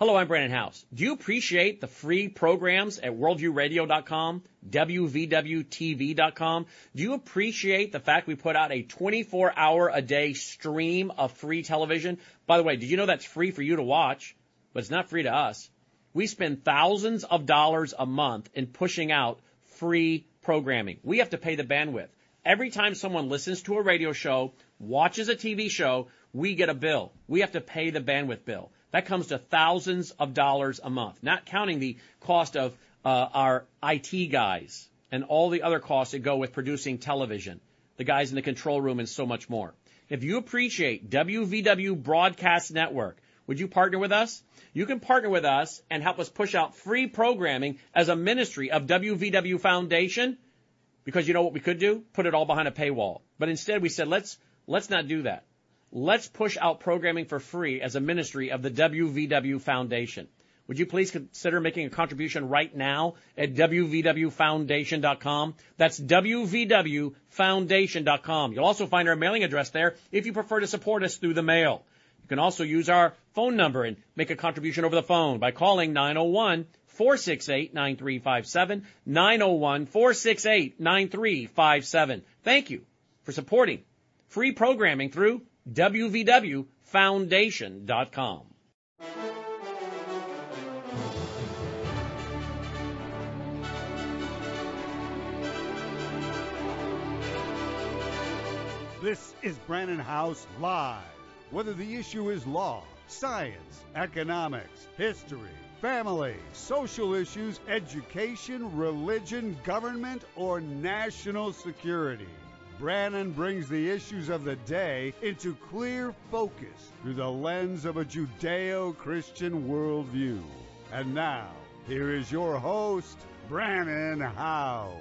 Hello, I'm Brandon House. Do you appreciate the free programs at worldviewradio.com, wvwtv.com? Do you appreciate the fact we put out a 24-hour-a-day stream of free television? By the way, did you know that's free for you to watch, but it's not free to us? We spend thousands of dollars a month in pushing out free programming. We have to pay the bandwidth. Every time someone listens to a radio show, watches a TV show, we get a bill. We have to pay the bandwidth bill. That comes to thousands of dollars a month, not counting the cost of our IT guys and all the other costs that go with producing television, the guys in the control room, and so much more. If you appreciate WVW Broadcast Network, would you partner with us? You can partner with us and help us push out free programming as a ministry of WVW Foundation, because you know what we could do? Put it all behind a paywall. But instead we said, let's not do that. Let's push out programming for free as a ministry of the WVW Foundation. Would you please consider making a contribution right now at wvwfoundation.com? That's wvwfoundation.com. You'll also find our mailing address there if you prefer to support us through the mail. You can also use our phone number and make a contribution over the phone by calling 901-468-9357, 901-468-9357. Thank you for supporting free programming through wvwfoundation.com. This is Brandon House Live. Whether the issue is law, science, economics, history, family, social issues, education, religion, government, or national security, Brannon brings the issues of the day into clear focus through the lens of a Judeo-Christian worldview. And now, here is your host, Brannon House.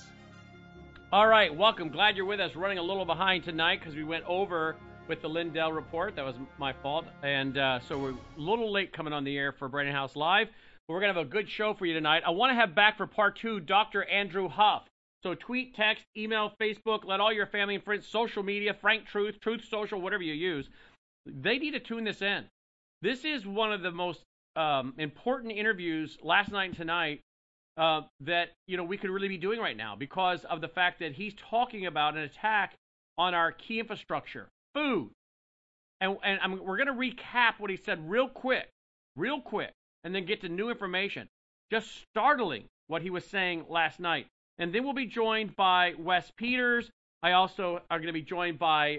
All right, welcome. Glad you're with us. Running a little behind tonight because we went over with the Lindell report. That was my fault. And so we're a little late coming on the air for Brandon House Live. But we're going to have a good show for you tonight. I want to have back for part two Dr. Andrew Huff. So tweet, text, email, Facebook, let all your family and friends, social media, Frank Truth, Truth Social, whatever you use, they need to tune this in. This is one of the most important interviews last night and tonight that we could really be doing right now because of the fact that he's talking about an attack on our key infrastructure, food. And we're going to recap what he said real quick, and then get to new information. Just startling what he was saying last night. And then we'll be joined by Wes Peters. I also are going to be joined by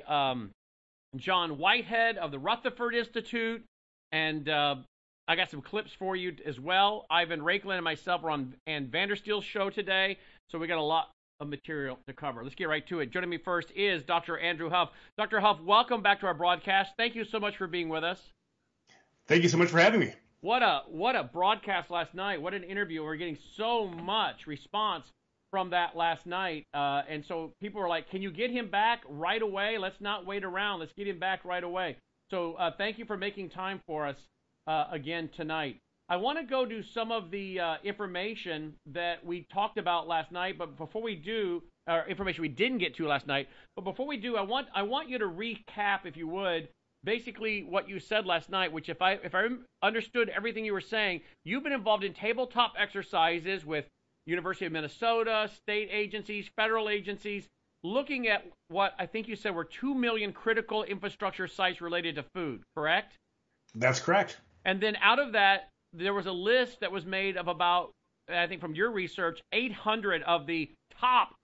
John Whitehead of the Rutherford Institute. And I got some clips for you as well. Ivan Raiklen and myself are on Ann Vandersteel's show today. So we got a lot of material to cover. Let's get right to it. Joining me first is Dr. Andrew Huff. Dr. Huff, welcome back to our broadcast. Thank you so much for being with us. Thank you so much for having me. What a broadcast last night. What an interview. We're getting so much response from that last night. And so people were like, can you get him back right away? Let's not wait around. Let's get him back right away. So thank you for making time for us again tonight. I want to go to some of the information that we talked about last night, but before we do, information we didn't get to last night, but before we do, I want you to recap, if you would, basically what you said last night, which if I understood everything you were saying, you've been involved in tabletop exercises with University of Minnesota, state agencies, federal agencies, looking at what I think you said were 2 million critical infrastructure sites related to food, correct? That's correct. And then out of that, there was a list that was made of about, I think from your research, 800 of the top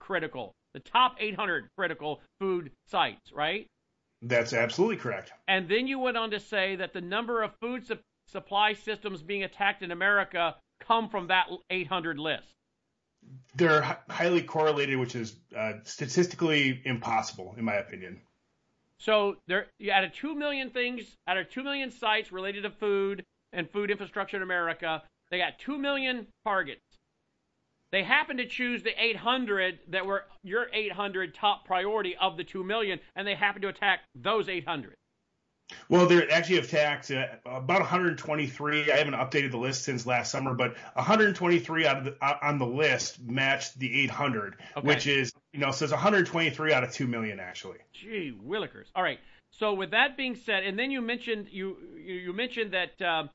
800 critical food sites, right? That's absolutely correct. And then you went on to say that the number of food supply systems being attacked in America come from that 800 list. They're highly correlated, which is statistically impossible, in my opinion. So out of 2 million sites related to food and food infrastructure in America, they got 2 million targets. They happened to choose the 800 that were your 800 top priority of the 2 million, and they happened to attack those 800. Well, they're actually attacked about 123. I haven't updated the list since last summer, but 123 on the list matched the 800, okay. Which is, so it's 123 out of 2 million, actually. Gee willikers. All right. So with that being said, and then you mentioned you mentioned that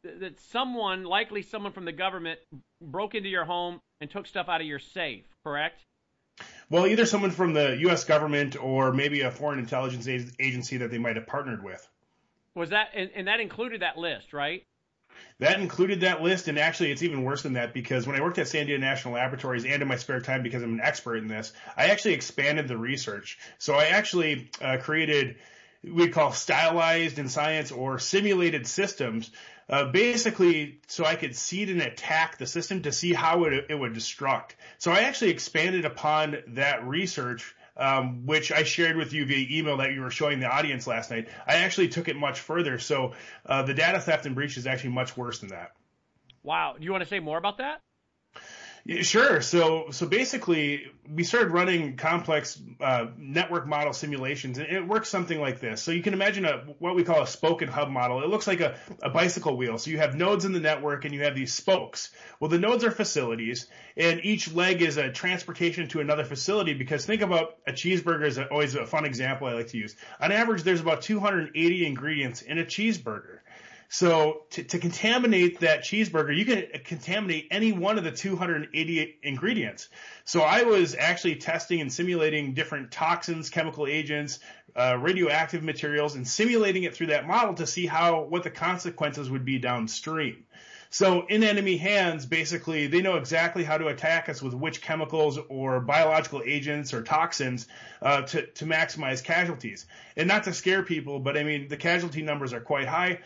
that someone, likely someone from the government, broke into your home and took stuff out of your safe, correct? Well, either someone from the U.S. government or maybe a foreign intelligence agency that they might have partnered with. Was that, and that included that list, right? That included that list, and actually it's even worse than that, because when I worked at Sandia National Laboratories and in my spare time, because I'm an expert in this, I actually expanded the research. So I actually created we'd call stylized in science or simulated systems, basically so I could seed and attack the system to see how it would destruct. So I actually expanded upon that research, which I shared with you via email that you were showing the audience last night. I actually took it much further. So the data theft and breach is actually much worse than that. Wow. Do you want to say more about that? Yeah, sure. So basically, we started running complex network model simulations, and it works something like this. So you can imagine what we call a spoke and hub model. It looks like a bicycle wheel. So you have nodes in the network, and you have these spokes. Well, the nodes are facilities, and each leg is a transportation to another facility, because think about a cheeseburger is always a fun example I like to use. On average, there's about 280 ingredients in a cheeseburger. So to contaminate that cheeseburger, you can contaminate any one of the 280 ingredients. So I was actually testing and simulating different toxins, chemical agents, radioactive materials, and simulating it through that model to see what the consequences would be downstream. So in enemy hands, basically, they know exactly how to attack us with which chemicals or biological agents or toxins to maximize casualties. And not to scare people, but I mean, the casualty numbers are quite high.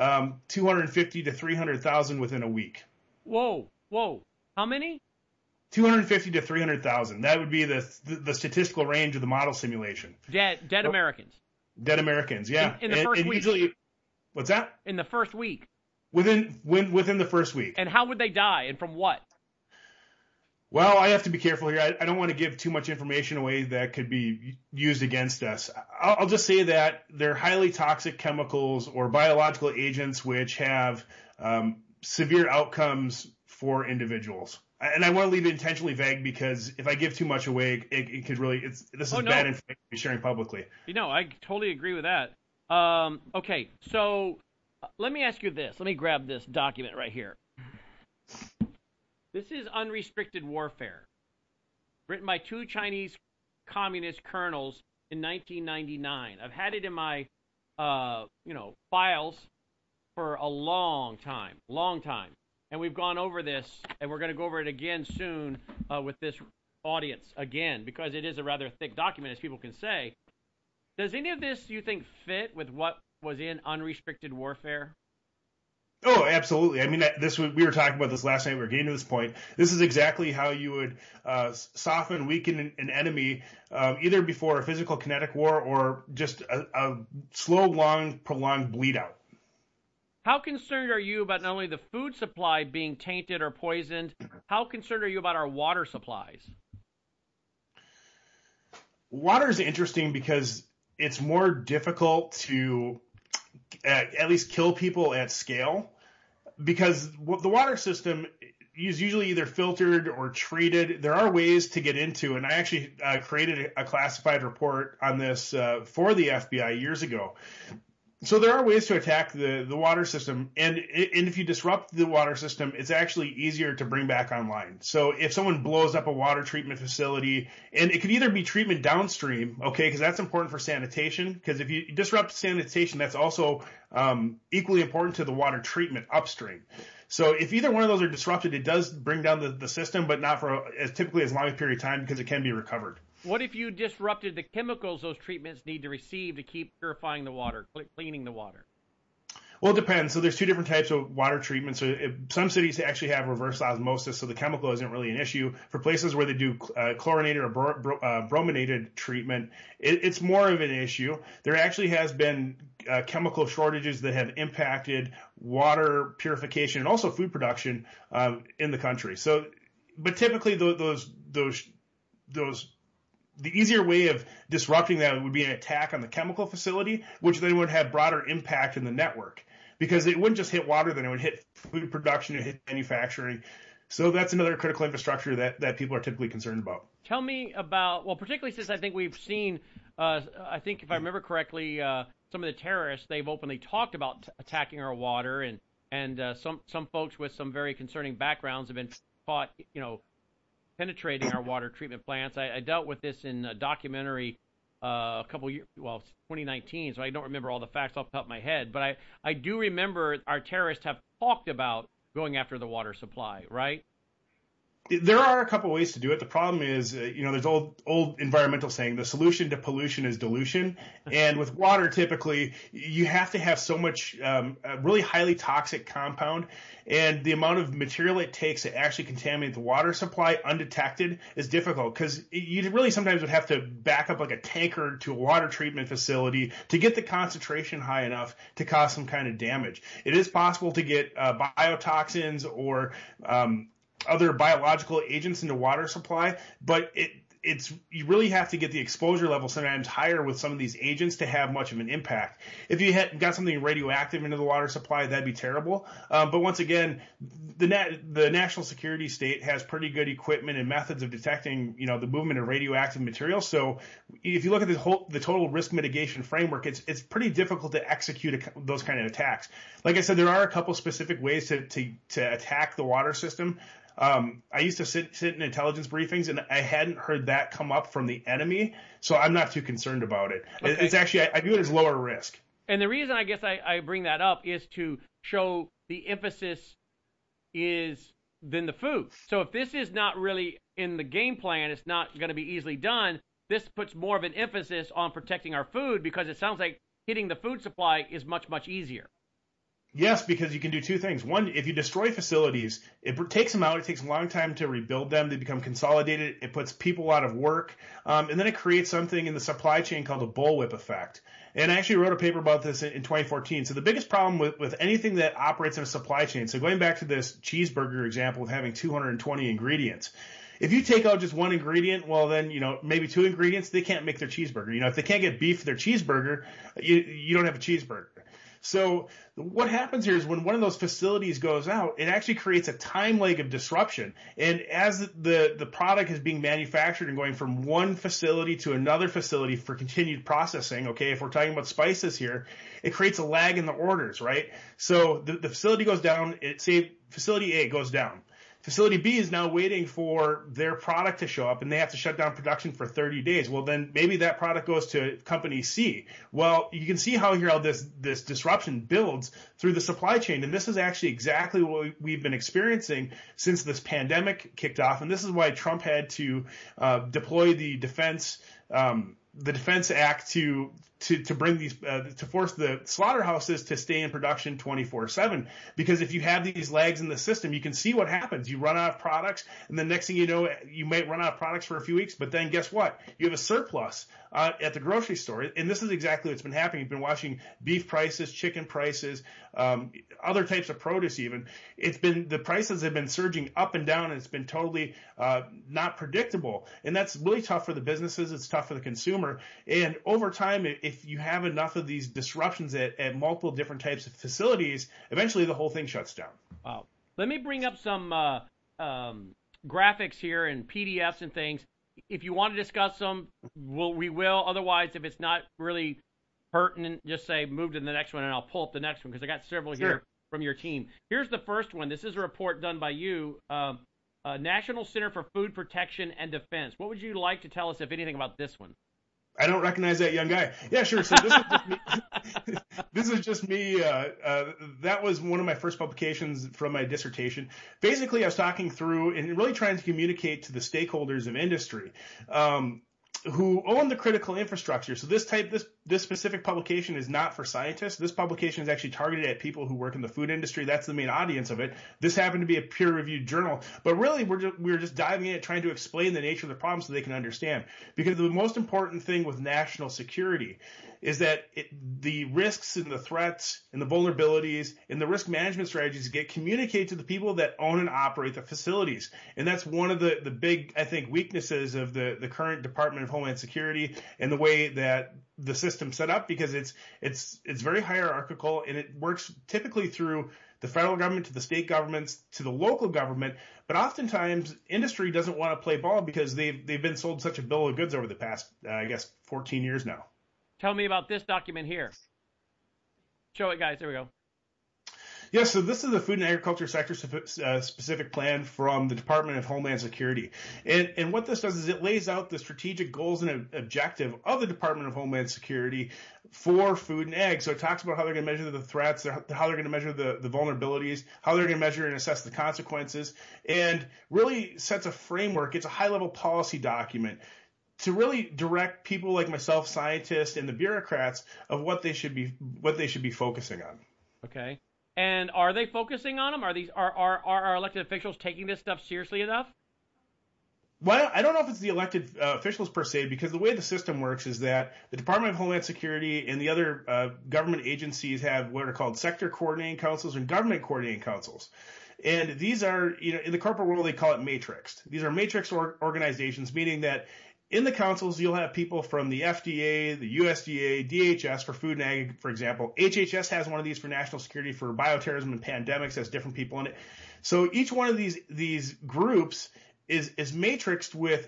250 to 300,000 within a week. Whoa. How many? 250 to 300,000. That would be the statistical range of the model simulation. Dead Americans. Dead Americans, yeah. In the first week. Usually, what's that? In the first week. Within the first week. And how would they die, and from what? Well, I have to be careful here. I don't want to give too much information away that could be used against us. I'll just say that they're highly toxic chemicals or biological agents which have severe outcomes for individuals. And I want to leave it intentionally vague, because if I give too much away, it could really – this is bad information to be sharing publicly. I totally agree with that. Okay, so let me ask you this. Let me grab this document right here. This is Unrestricted Warfare, written by two Chinese communist colonels in 1999. I've had it in my, files for a long time. And we've gone over this, and we're going to go over it again soon with this audience again, because it is a rather thick document, as people can say. Does any of this, you think, fit with what was in Unrestricted Warfare? Oh, absolutely. I mean, we were talking about this last night. We were getting to this point. This is exactly how you would soften, weaken an enemy, either before a physical kinetic war or just a slow, long, prolonged bleed out. How concerned are you about not only the food supply being tainted or poisoned, how concerned are you about our water supplies? Water is interesting because it's more difficult to at least kill people at scale, because the water system is usually either filtered or treated. There are ways to get into, and I actually created a classified report on this for the FBI years ago. So there are ways to attack the water system, and if you disrupt the water system, it's actually easier to bring back online. So if someone blows up a water treatment facility, and it could either be treatment downstream, okay, because that's important for sanitation, because if you disrupt sanitation, that's also equally important to the water treatment upstream. So if either one of those are disrupted, it does bring down the system, but not for typically as long a period of time, because it can be recovered. What if you disrupted the chemicals those treatments need to receive to keep purifying the water, cleaning the water? Well, it depends. So there's two different types of water treatment. So some cities actually have reverse osmosis, so the chemical isn't really an issue. For places where they do chlorinated or brominated treatment, it's more of an issue. There actually has been chemical shortages that have impacted water purification and also food production in the country. So, but typically the easier way of disrupting that would be an attack on the chemical facility, which then would have broader impact in the network, because it wouldn't just hit water, then it would hit food production, it hit manufacturing. So that's another critical infrastructure that people are typically concerned about. Tell me about, well, particularly since I think we've seen, I think if I remember correctly, some of the terrorists, they've openly talked about attacking our water and and some folks with some very concerning backgrounds have been caught, penetrating our water treatment plants. I dealt with this in a documentary a couple years, 2019, so I don't remember all the facts off the top of my head, but I do remember our terrorists have talked about going after the water supply, right? There are a couple ways to do it. The problem is, there's old environmental saying, the solution to pollution is dilution. And with water, typically, you have to have so much a really highly toxic compound, and the amount of material it takes to actually contaminate the water supply undetected is difficult, because you really sometimes would have to back up like a tanker to a water treatment facility to get the concentration high enough to cause some kind of damage. It is possible to get biotoxins or other biological agents into water supply, but you really have to get the exposure level sometimes higher with some of these agents to have much of an impact. If you got something radioactive into the water supply, that'd be terrible. But once again, the national security state has pretty good equipment and methods of detecting, the movement of radioactive material. So if you look at the total risk mitigation framework, it's pretty difficult to execute those kind of attacks. Like I said, there are a couple specific ways to attack the water system. I used to sit in intelligence briefings, and I hadn't heard that come up from the enemy, so I'm not too concerned about it. Okay. It's actually, I view it as lower risk. And the reason I guess I bring that up is to show the emphasis is then the food. So if this is not really in the game plan, it's not going to be easily done. This puts more of an emphasis on protecting our food, because it sounds like hitting the food supply is much, much easier. Yes, because you can do two things. One, if you destroy facilities, it takes them out. It takes a long time to rebuild them. They become consolidated. It puts people out of work. And then it creates something in the supply chain called a bullwhip effect. And I actually wrote a paper about this in 2014. So the biggest problem with anything that operates in a supply chain, so going back to this cheeseburger example of having 220 ingredients, if you take out just one ingredient, well, then, maybe two ingredients, they can't make their cheeseburger. If they can't get beef for their cheeseburger, you don't have a cheeseburger. So what happens here is when one of those facilities goes out, it actually creates a time lag of disruption. And as the product is being manufactured and going from one facility to another facility for continued processing, okay, if we're talking about spices here, it creates a lag in the orders, right? So the facility goes down, say facility A goes down. Facility B is now waiting for their product to show up, and they have to shut down production for 30 days. Well, then maybe that product goes to company C. Well, you can see how this disruption builds through the supply chain, and this is actually exactly what we've been experiencing since this pandemic kicked off, and this is why Trump had to deploy the Defense Act to bring these to force the slaughterhouses to stay in production 24/7, because if you have these lags in the system, you can see what happens. You run out of products, and the next thing you know, you might run out of products for a few weeks, but then guess what? You have a surplus at the grocery store, and this is exactly what's been happening. You've been watching beef prices, chicken prices, other types of produce even. The prices have been surging up and down, and it's been totally not predictable, and that's really tough for the businesses. It's tough for the consumer, and over time, if you have enough of these disruptions at multiple different types of facilities, eventually the whole thing shuts down. Wow. Let me bring up some graphics here and PDFs and things. If you want to discuss them, we will. Otherwise, if it's not really pertinent, just say move to the next one, and I'll pull up the next one, because I got several here from your team. Here's the first one. This is a report done by you, National Center for Food Protection and Defense. What would you like to tell us, if anything, about this one? I don't recognize that young guy. Yeah, sure. So this is just me. This is just me. That was one of my first publications from my dissertation. Basically, I was talking through and really trying to communicate to the stakeholders of industry who own the critical infrastructure. So this specific publication is not for scientists. This publication is actually targeted at people who work in the food industry. That's the main audience of it. This happened to be a peer-reviewed journal, but really we're just diving in, trying to explain the nature of the problem so they can understand. Because the most important thing with national security is that the risks and the threats and the vulnerabilities and the risk management strategies get communicated to the people that own and operate the facilities. And that's one of the big, I think, weaknesses of the current Department of Homeland Security and the way that the system's set up, because it's very hierarchical, and it works typically through the federal government to the state governments to the local government. But oftentimes industry doesn't want to play ball because they've been sold such a bill of goods over the past, 14 years now. Tell me about this document here. Show it, guys. There we go. Yeah, so this is the Food and Agriculture Sector specific plan from the Department of Homeland Security. And what this does is it lays out the strategic goals and objective of the Department of Homeland Security for food and ag. So it talks about how they're going to measure the threats, how they're going to measure the vulnerabilities, how they're going to measure and assess the consequences, and really sets a framework. It's a high-level policy document to really direct people like myself, scientists, and the bureaucrats of what they should be focusing on. Okay. And are they focusing on them? Are our elected officials taking this stuff seriously enough? Well, I don't know if it's the elected officials per se, because the way the system works is that the Department of Homeland Security and the other government agencies have what are called sector coordinating councils and government coordinating councils. And these are, in the corporate world, they call it matrixed. These are matrix organizations, meaning that in the councils, you'll have people from the FDA, the USDA, DHS for food and ag, for example. HHS has one of these for national security, for bioterrorism and pandemics, has different people in it. So each one of these groups is matrixed with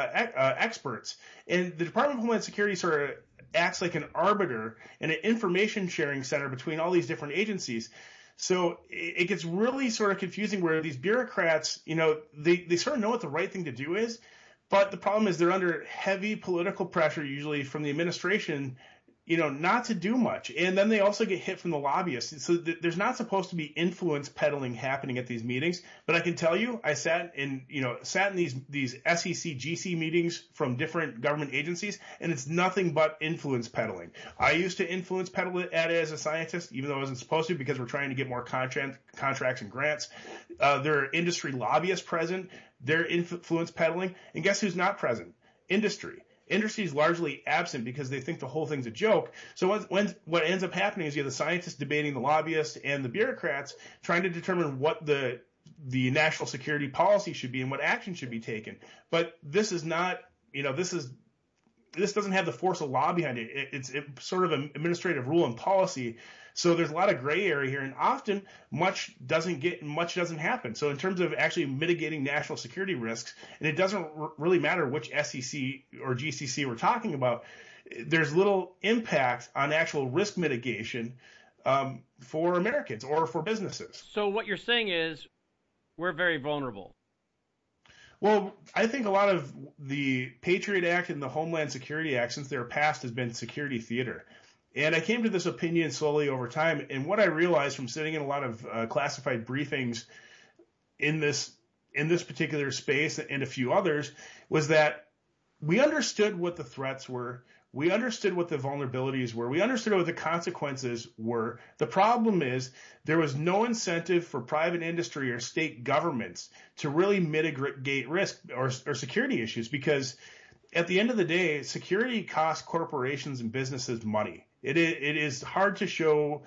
experts. And the Department of Homeland Security sort of acts like an arbiter and an information sharing center between all these different agencies. So it gets really sort of confusing where these bureaucrats, they sort of know what the right thing to do is. But the problem is they're under heavy political pressure, usually from the administration, not to do much. And then they also get hit from the lobbyists. So there's not supposed to be influence peddling happening at these meetings. But I can tell you, I sat in these SEC, GC meetings from different government agencies, and it's nothing but influence peddling. I used to influence peddle at it as a scientist, even though I wasn't supposed to, because we're trying to get more contracts and grants. There are industry lobbyists present. They're influence peddling. And guess who's not present? Industry. Industry is largely absent because they think the whole thing's a joke. So what ends up happening is you have the scientists debating the lobbyists and the bureaucrats trying to determine what the national security policy should be and what action should be taken. But this is not, this doesn't have the force of law behind it. It's sort of an administrative rule and policy. So there's a lot of gray area here, and often much doesn't happen. So in terms of actually mitigating national security risks, and it doesn't really matter which SEC or GCC we're talking about, there's little impact on actual risk mitigation for Americans or for businesses. So what you're saying is we're very vulnerable. Well, I think a lot of the Patriot Act and the Homeland Security Act, since they were passed, has been security theater. And I came to this opinion slowly over time. And what I realized from sitting in a lot of classified briefings in this particular space and a few others was that we understood what the threats were. We understood what the vulnerabilities were. We understood what the consequences were. The problem is there was no incentive for private industry or state governments to really mitigate risk or security issues, because at the end of the day, security costs corporations and businesses money. It is hard to show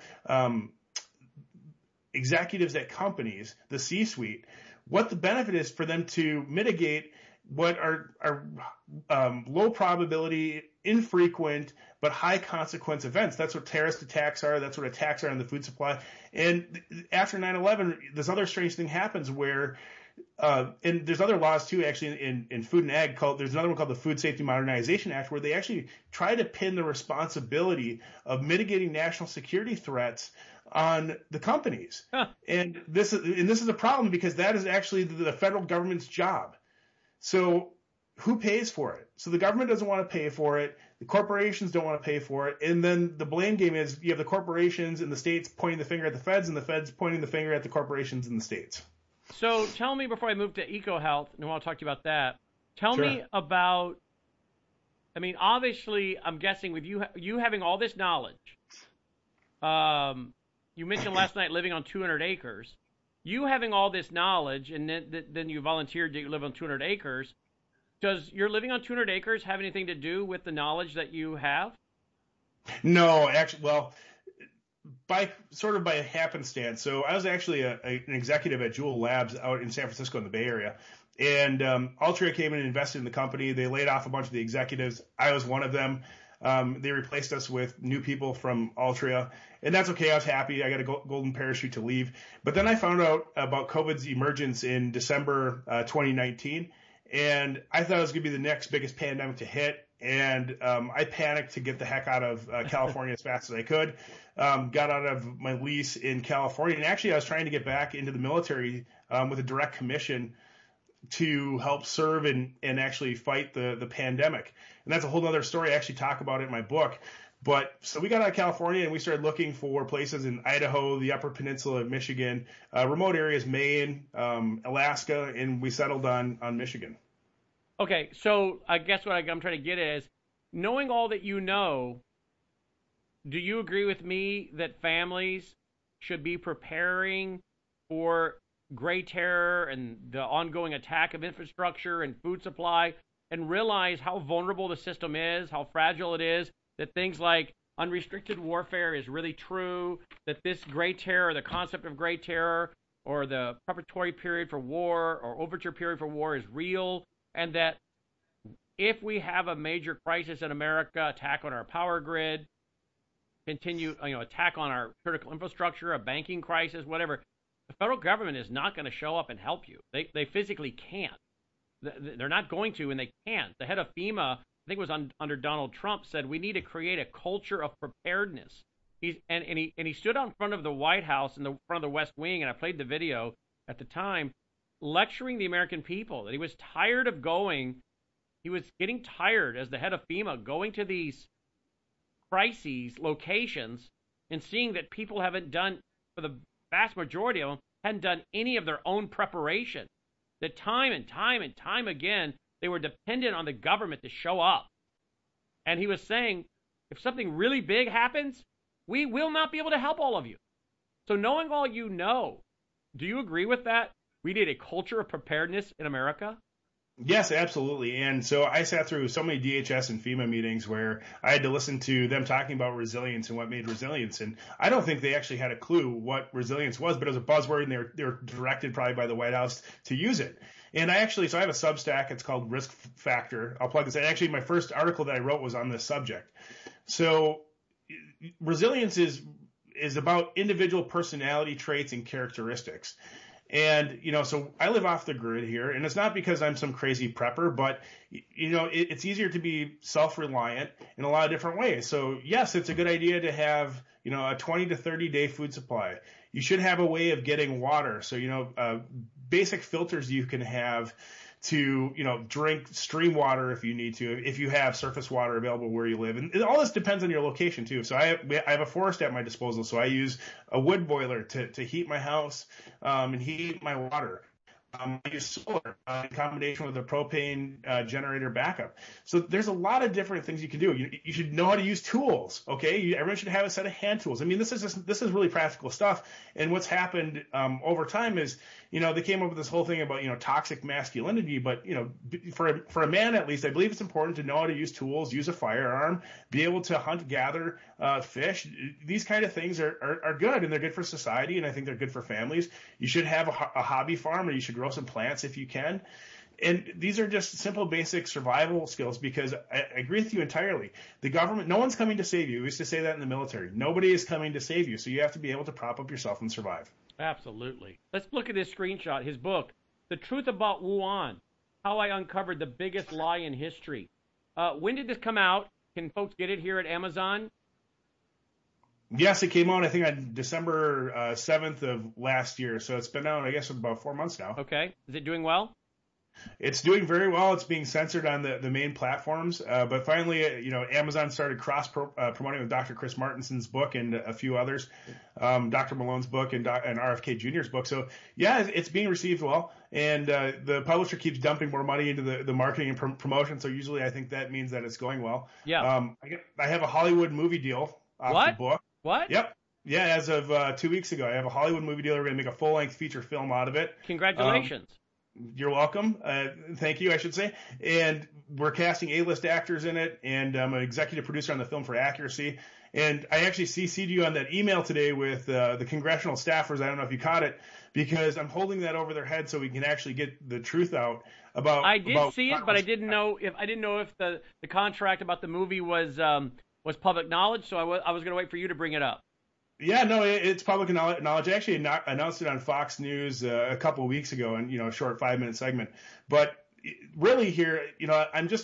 executives at companies, the C-suite, what the benefit is for them to mitigate what are low probability, infrequent, but high consequence events. That's what terrorist attacks are. That's what attacks are on the food supply. And after 9/11, this other strange thing happens where and there's other laws too, actually, in food and ag. There's another one called the Food Safety Modernization Act, where they actually try to pin the responsibility of mitigating national security threats on the companies. Huh. And this is a problem, because that is actually the federal government's job. So who pays for it? So the government doesn't want to pay for it. The corporations don't want to pay for it. And then the blame game is you have the corporations and the states pointing the finger at the feds, and the feds pointing the finger at the corporations and the states. So tell me, before I move to EcoHealth, and I want to talk to you about that, tell Sure. me about, obviously, I'm guessing with you having all this knowledge, you mentioned last night living on 200 acres. You having all this knowledge, and then you volunteered to live on 200 acres. Does your living on 200 acres have anything to do with the knowledge that you have? No, actually, well, by happenstance. So I was actually an executive at Juul Labs out in San Francisco in the Bay Area. And Altria came in and invested in the company. They laid off a bunch of the executives. I was one of them. They replaced us with new people from Altria. And that's okay. I was happy. I got a golden parachute to leave. But then I found out about COVID's emergence in December 2019. And I thought it was going to be the next biggest pandemic to hit. and I panicked to get the heck out of California as fast as I could. Got out of my lease in California, and actually I was trying to get back into the military with a direct commission to help serve and actually fight the pandemic. And that's a whole other story. I actually talk about it in my book. But so we got out of California and we started looking for places in Idaho, the Upper Peninsula of Michigan, remote areas, Maine, Alaska, and we settled on Michigan. Okay, so I guess what I'm trying to get at is, knowing all that you know, do you agree with me that families should be preparing for gray terror and the ongoing attack of infrastructure and food supply, and realize how vulnerable the system is, how fragile it is, that things like unrestricted warfare is really true, that this gray terror, the concept of gray terror, or the preparatory period for war or overture period for war is real, and that if we have a major crisis in America, attack on our power grid, attack on our critical infrastructure, a banking crisis, whatever, the federal government is not going to show up and help you. They physically can't. They're not going to, and they can't. The head of FEMA, I think it was under Donald Trump, said we need to create a culture of preparedness. He stood out in front of the White House in the front of the West Wing, and I played the video at the time, lecturing the American people that he was tired of going. He was getting tired as the head of FEMA going to these crises locations and seeing that people haven't done, for the vast majority of them, hadn't done any of their own preparation. That time and time and time again, they were dependent on the government to show up. And he was saying, if something really big happens, we will not be able to help all of you. So knowing all you know, do you agree with that? We need a culture of preparedness in America? Yes, absolutely. And so I sat through so many DHS and FEMA meetings where I had to listen to them talking about resilience and what made resilience. And I don't think they actually had a clue what resilience was, but it was a buzzword, and they were directed probably by the White House to use it. And I have a Substack. It's called Risk Factor. I'll plug this in. Actually, my first article that I wrote was on this subject. So resilience is about individual personality traits and characteristics. And, so I live off the grid here, and it's not because I'm some crazy prepper, but, it's easier to be self-reliant in a lot of different ways. So, yes, it's a good idea to have, a 20 to 30 day food supply. You should have a way of getting water. So, basic filters you can have to, drink stream water if you need to, if you have surface water available where you live. And all this depends on your location too. So I have a forest at my disposal. So I use a wood boiler to heat my house, and heat my water. I use solar in combination with a propane generator backup. So there's a lot of different things you can do. You should know how to use tools. Okay, everyone should have a set of hand tools. I mean, this is really practical stuff. And what's happened over time is, they came up with this whole thing about toxic masculinity. But for a man at least, I believe it's important to know how to use tools, use a firearm, be able to hunt, gather, fish. These kind of things are good, and they're good for society, and I think they're good for families. You should have a hobby farm, or you should grow some plants if you can. And these are just simple, basic survival skills, because I agree with you entirely. The government, no one's coming to save you. We used to say that in the military. Nobody is coming to save you, so you have to be able to prop up yourself and survive. Absolutely. Let's look at this screenshot, his book, The Truth About Wuhan, How I Uncovered the Biggest Lie in History. When did this come out? Can folks get it here at Amazon? Yes, it came out, I think, on December 7th of last year. So it's been out, I guess, about 4 months now. Okay. Is it doing well? It's doing very well. It's being censored on the main platforms. But finally, Amazon started promoting with Dr. Chris Martinson's book and a few others, Dr. Malone's book and RFK Jr.'s book. So, yeah, it's being received well. And the publisher keeps dumping more money into the marketing and promotion. So usually I think that means that it's going well. Yeah. I have a Hollywood movie deal off the book. What? Yep. Yeah, as of 2 weeks ago, I have a Hollywood movie deal. We're going to make a full-length feature film out of it. Congratulations. You're welcome. Thank you, I should say. And we're casting A-list actors in it, and I'm an executive producer on the film for accuracy. And I actually CC'd you on that email today with the congressional staffers. I don't know if you caught it, because I'm holding that over their head so we can actually get the truth out about. I did see it, but I didn't know if the contract about the movie was public knowledge. So I was going to wait for you to bring it up. Yeah, no, it's public knowledge. I actually announced it on Fox News a couple of weeks ago in, a short 5-minute segment. But really here,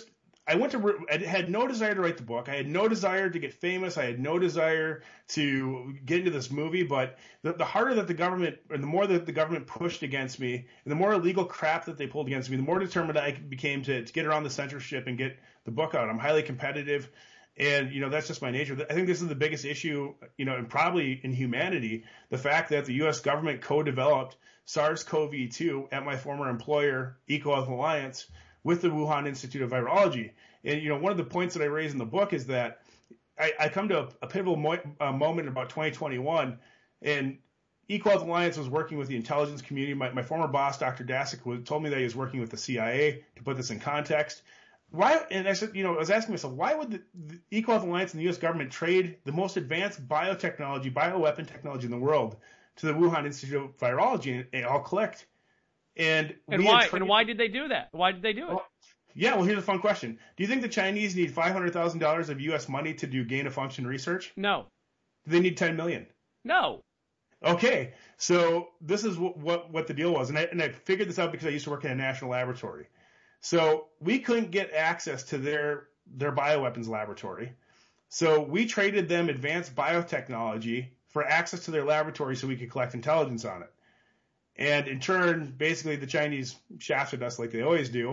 I had no desire to write the book. I had no desire to get famous. I had no desire to get into this movie. But the harder that the government, or the more that the government pushed against me, and the more illegal crap that they pulled against me, the more determined I became to get around the censorship and get the book out. I'm highly competitive, and that's just my nature. I think this is the biggest issue, and probably in humanity, the fact that the U.S. government co-developed SARS-CoV-2 at my former employer, EcoHealth Alliance, with the Wuhan Institute of Virology. And, one of the points that I raise in the book is that I come to a pivotal moment in about 2021, and EcoHealth Alliance was working with the intelligence community. My former boss, Dr. Daszak, told me that he was working with the CIA. To put this in context, why? And I said, I was asking myself, why would the EcoHealth Alliance and the U.S. government trade the most advanced biotechnology, bioweapon technology in the world to the Wuhan Institute of Virology, and it all clicked? And why did they do that? Why did they do it? Yeah, well, here's a fun question. Do you think the Chinese need $500,000 of U.S. money to do gain-of-function research? No. Do they need $10 million? No. Okay, so this is what the deal was. And I figured this out because I used to work in a national laboratory. So we couldn't get access to their bioweapons laboratory. So we traded them advanced biotechnology for access to their laboratory so we could collect intelligence on it. And in turn, basically, the Chinese shafted us like they always do.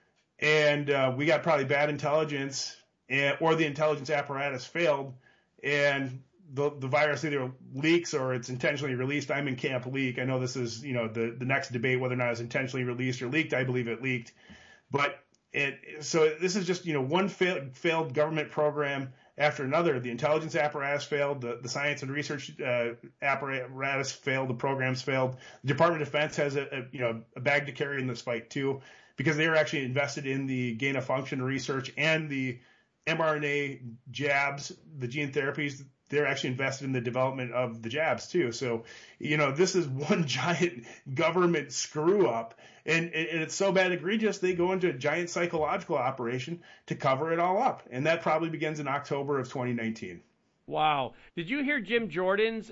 And we got probably bad intelligence, or the intelligence apparatus failed, and the virus either leaks or it's intentionally released. I'm in camp leak. I know this is, the next debate, whether or not it's intentionally released or leaked. I believe it leaked. But so this is just, one failed government program after another. The intelligence apparatus failed, the science and research apparatus failed, the programs failed. The Department of Defense has a bag to carry in this fight too, because they were actually invested in the gain of function research and the mRNA jabs, the gene therapies. They're actually invested in the development of the jabs too. So, this is one giant government screw up, and it's so bad egregious, they go into a giant psychological operation to cover it all up. And that probably begins in October of 2019. Wow. Did you hear Jim Jordan's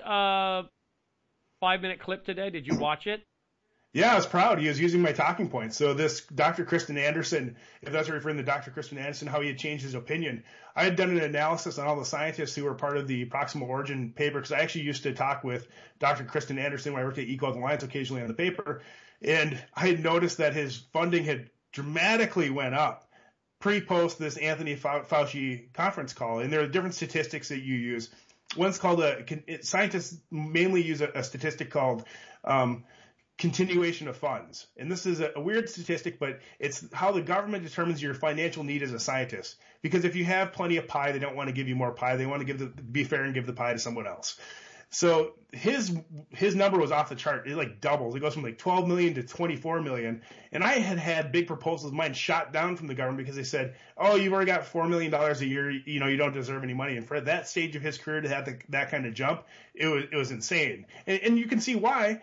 5-minute clip today? Did you watch it? Yeah, I was proud. He was using my talking points. So this Dr. Kristen Anderson, if that's referring to Dr. Kristen Anderson, how he had changed his opinion. I had done an analysis on all the scientists who were part of the Proximal Origin paper, because I actually used to talk with Dr. Kristen Anderson when I worked at EcoHealth Alliance occasionally on the paper. And I had noticed that his funding had dramatically went up pre-post this Anthony Fauci conference call. And there are different statistics that you use. One's called scientists mainly use a statistic called continuation of funds. And this is a weird statistic, but it's how the government determines your financial need as a scientist. Because if you have plenty of pie, they don't want to give you more pie. They want to be fair and give the pie to someone else. So his number was off the chart. It like doubles. It goes from like 12 million to 24 million. And I had big proposals, mine shot down from the government because they said, oh, you've already got $4 million a year. You don't deserve any money. And for that stage of his career to have that kind of jump, it was insane. And you can see why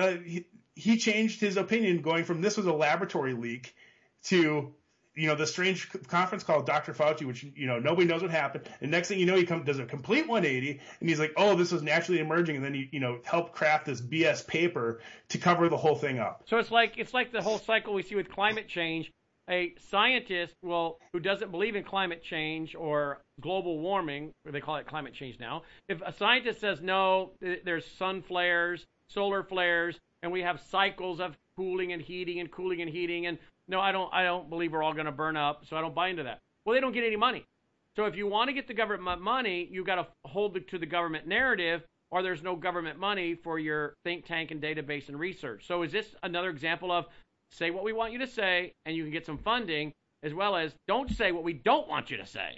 he changed his opinion, going from this was a laboratory leak to, the strange conference call with Dr. Fauci, which, nobody knows what happened. And next thing you know, he does a complete 180, and he's like, oh, this was naturally emerging. And then he, helped craft this BS paper to cover the whole thing up. So it's like the whole cycle we see with climate change. A scientist, who doesn't believe in climate change or global warming, or they call it climate change now, if a scientist says, no, there's sun flares, solar flares, and we have cycles of cooling and heating, and no, I don't believe we're all going to burn up, so I don't buy into that. Well, they don't get any money. So if you want to get the government money, you've got to hold it to the government narrative, or there's no government money for your think tank and database and research. So is this another example of say what we want you to say, and you can get some funding, as well as don't say what we don't want you to say?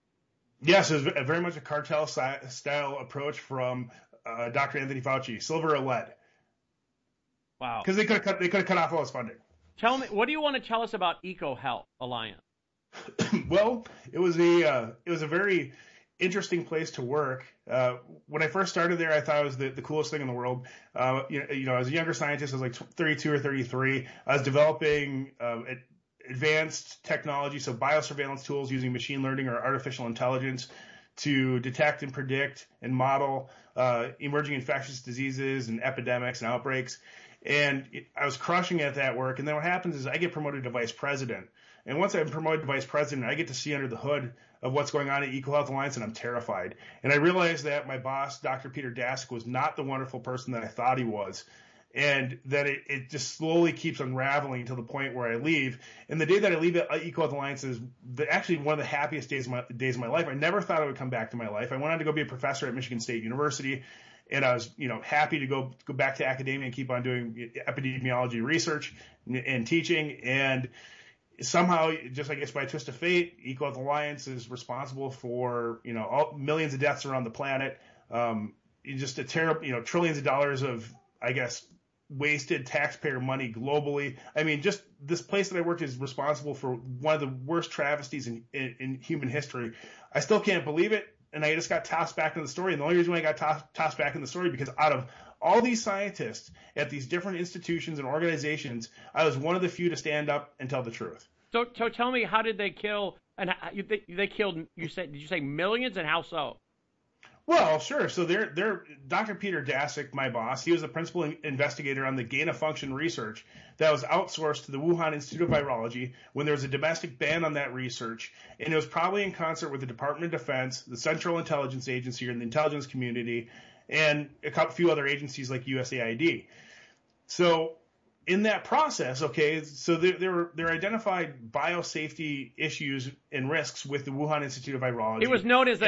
Yes, it's very much a cartel-style approach from Dr. Anthony Fauci, silver or lead. Wow. Because they could have cut off all his funding. Tell me, what do you want to tell us about EcoHealth Alliance? Well, it was a very interesting place to work. When I first started there, I thought it was the coolest thing in the world. As a younger scientist, I was like 32 or 33. I was developing advanced technology, so biosurveillance tools using machine learning or artificial intelligence to detect and predict and model emerging infectious diseases and epidemics and outbreaks. And I was crushing at that work. And then what happens is I get promoted to vice president. And once I'm promoted to vice president, I get to see under the hood of what's going on at EcoHealth Alliance, and I'm terrified. And I realized that my boss, Dr. Peter Daszak, was not the wonderful person that I thought he was. And that it just slowly keeps unraveling to the point where I leave. And the day that I leave EcoHealth Alliance is actually one of the happiest days of my life. I never thought it would come back to my life. I went on to go be a professor at Michigan State University. And I was, happy to go back to academia and keep on doing epidemiology research and teaching. And somehow, just I guess by a twist of fate, EcoHealth Alliance is responsible for, millions of deaths around the planet. Just a terrible, trillions of dollars of, I guess, wasted taxpayer money globally. I mean, just this place that I worked is responsible for one of the worst travesties in human history. I still can't believe it. And I just got tossed back in the story. And the only reason why I got tossed back in the story, because out of all these scientists at these different institutions and organizations, I was one of the few to stand up and tell the truth. So tell me, how did they kill? And they killed. Did you say millions? And how so? Well, sure. So they're Dr. Peter Daszak, my boss, he was the principal investigator on the gain-of-function research that was outsourced to the Wuhan Institute of Virology when there was a domestic ban on that research. And it was probably in concert with the Department of Defense, the Central Intelligence Agency, and the intelligence community, and a few other agencies like USAID. So in that process, so there identified biosafety issues and risks with the Wuhan Institute of Virology. It was known as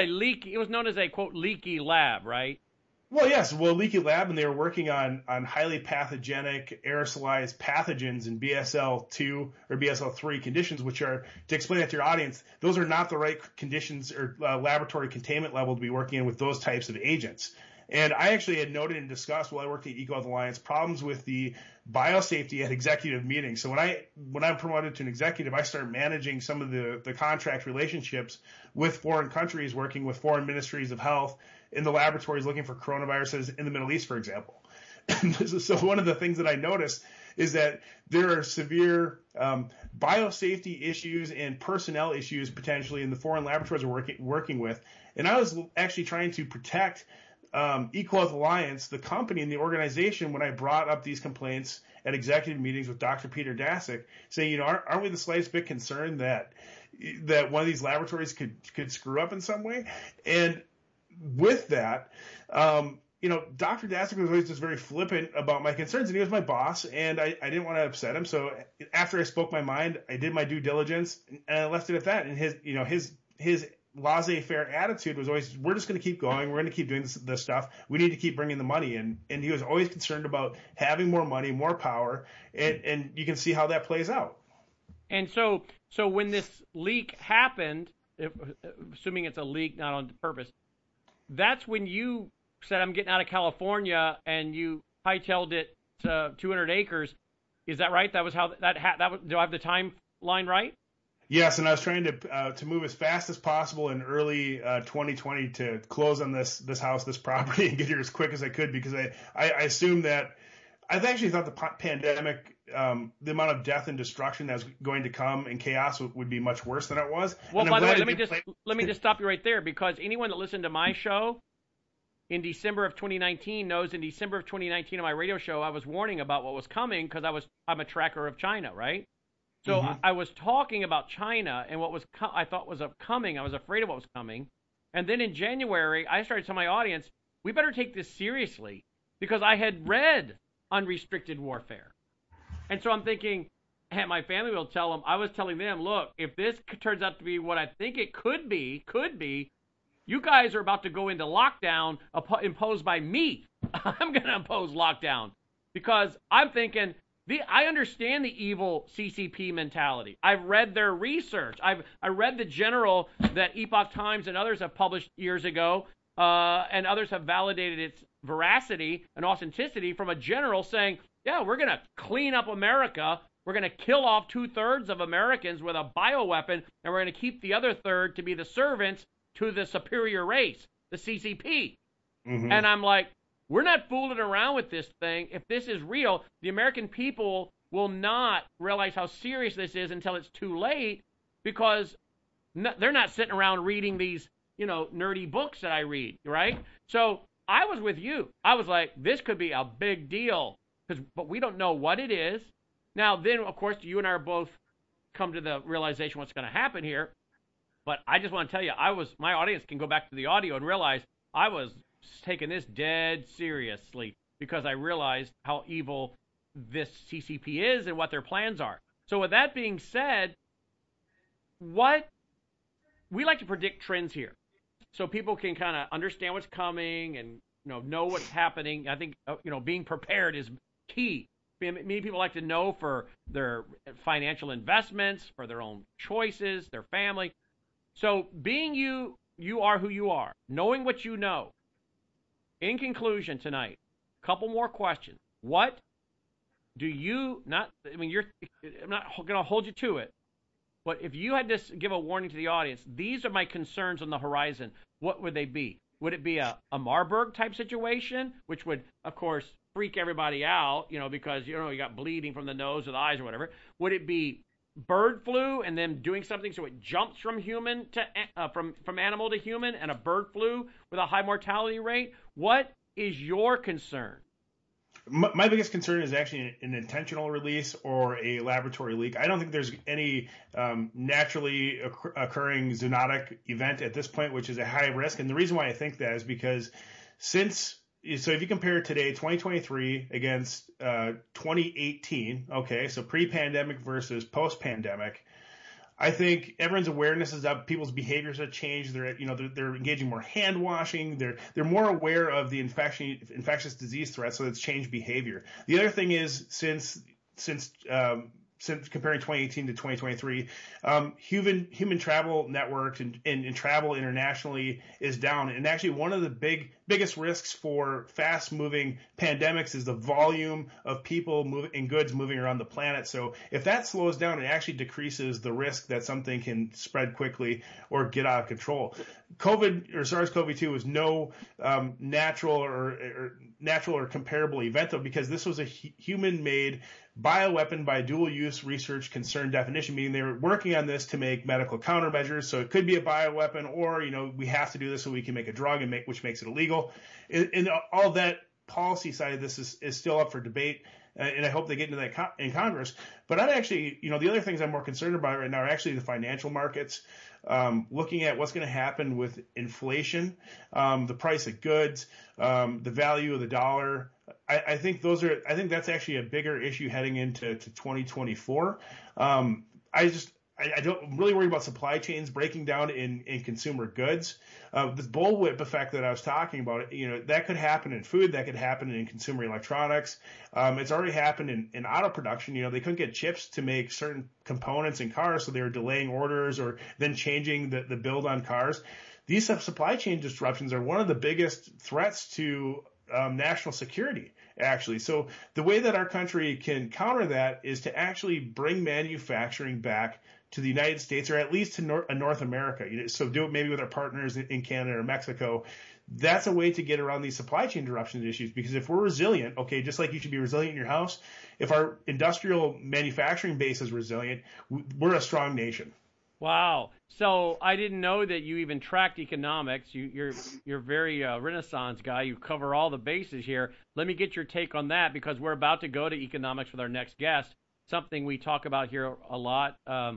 a quote leaky lab, right? Well, yes, leaky lab, and they were working on highly pathogenic aerosolized pathogens in BSL-2 or BSL-3 conditions, which are, to explain that to your audience, those are not the right conditions or laboratory containment level to be working in with those types of agents. And I actually had noted and discussed while I worked at EcoHealth Alliance problems with the biosafety at executive meetings. So when I'm promoted to an executive, I start managing some of the contract relationships with foreign countries, working with foreign ministries of health in the laboratories looking for coronaviruses in the Middle East, for example. So one of the things that I noticed is that there are severe biosafety issues and personnel issues potentially in the foreign laboratories we're working with. And I was actually trying to protect EcoHealth Alliance, the company and the organization, when I brought up these complaints at executive meetings with Dr. Peter Daszak, saying, aren't we the slightest bit concerned that one of these laboratories could screw up in some way? And with that, Dr. Daszak was always just very flippant about my concerns, and he was my boss, and I didn't want to upset him. So after I spoke my mind, I did my due diligence, and I left it at that. And his laissez-faire attitude was always, we're just going to keep going. We're going to keep doing this stuff. We need to keep bringing the money in. And he was always concerned about having more money, more power, and you can see how that plays out. And so when this leak happened, assuming it's a leak, not on purpose, that's when you said, I'm getting out of California, and you hightailed it to 200 acres. Is that right? That was how that was, do I have the timeline right? Yes, and I was trying to move as fast as possible in early 2020 to close on this house, this property, and get here as quick as I could, because I assumed that I actually thought the pandemic, the amount of death and destruction that was going to come and chaos would be much worse than it was. Well, by the way, let me just stop you right there, because anyone that listened to my show in December of 2019 knows in December of 2019 on my radio show I was warning about what was coming, because I'm a tracker of China, right? So I was talking about China and what I thought was upcoming. I was afraid of what was coming. And then in January, I started telling my audience, we better take this seriously, because I had read Unrestricted Warfare. And so I'm thinking, and my family will tell them, I was telling them, look, if this turns out to be what I think it could be, you guys are about to go into lockdown imposed by me. I'm going to impose lockdown, because I'm thinking, I understand the evil CCP mentality. I've read their research. I read the general that Epoch Times and others have published years ago, and others have validated its veracity and authenticity from a general saying, yeah, we're going to clean up America. We're going to kill off 2/3 of Americans with a bioweapon, and we're going to keep the other third to be the servants to the superior race, the CCP. Mm-hmm. And I'm like, we're not fooling around with this thing. If this is real, the American people will not realize how serious this is until it's too late, because they're not sitting around reading these, nerdy books that I read, right? So I was with you. I was like, this could be a big deal, but we don't know what it is. Now, then, of course, you and I are both come to the realization what's going to happen here. But I just want to tell you, my audience can go back to the audio and realize I was taking this dead seriously because I realized how evil this CCP is and what their plans are. So with that being said, we like to predict trends here so people can kind of understand what's coming and know what's happening. I think being prepared is key. Many people like to know for their financial investments, for their own choices, their family. So being you are who you are, knowing what you know. In conclusion tonight, a couple more questions. What do you I'm not going to hold you to it, but if you had to give a warning to the audience, these are my concerns on the horizon, what would they be? Would it be a Marburg type situation, which would, of course, freak everybody out, because, you got bleeding from the nose or the eyes or whatever? Would it be bird flu and them doing something so it jumps from human to from animal to human, and a bird flu with a high mortality rate? What is your concern? My biggest concern is actually an intentional release or a laboratory leak. I don't think there's any naturally occurring zoonotic event at this point, which is a high risk. And the reason why I think that is because so if you compare today, 2023 against 2018, okay, so pre-pandemic versus post-pandemic, I think everyone's awareness is up. People's behaviors have changed. They're engaging more hand washing. They're more aware of the infectious disease threat, so it's changed behavior. The other thing is since comparing 2018 to 2023, human travel networks and travel internationally is down. And actually, one of the biggest risks for fast-moving pandemics is the volume of people and goods moving around the planet. So if that slows down, it actually decreases the risk that something can spread quickly or get out of control. COVID or SARS-CoV-2 was no natural or comparable event, though, because this was a human-made bioweapon by dual-use research concern definition, meaning they were working on this to make medical countermeasures. So it could be a bioweapon, or we have to do this so we can make a drug which makes it illegal. And all that policy side of this is still up for debate, and I hope they get into that in Congress. But I'd actually, the other things I'm more concerned about right now are actually the financial markets. Looking at what's going to happen with inflation, the price of goods, the value of the dollar. I think that's actually a bigger issue heading into 2024. I'm really worried about supply chains breaking down in consumer goods. This bullwhip effect that I was talking about, that could happen in food, that could happen in consumer electronics. It's already happened in auto production. They couldn't get chips to make certain components in cars, so they were delaying orders or then changing the build on cars. These supply chain disruptions are one of the biggest threats to national security, actually. So the way that our country can counter that is to actually bring manufacturing back to the United States, or at least to North America. So do it maybe with our partners in Canada or Mexico. That's a way to get around these supply chain disruption issues, because if we're resilient, okay, just like you should be resilient in your house, if our industrial manufacturing base is resilient, we're a strong nation. Wow. So I didn't know that you even tracked economics. You're very Renaissance guy. You cover all the bases here. Let me get your take on that, because we're about to go to economics with our next guest, something we talk about here a lot.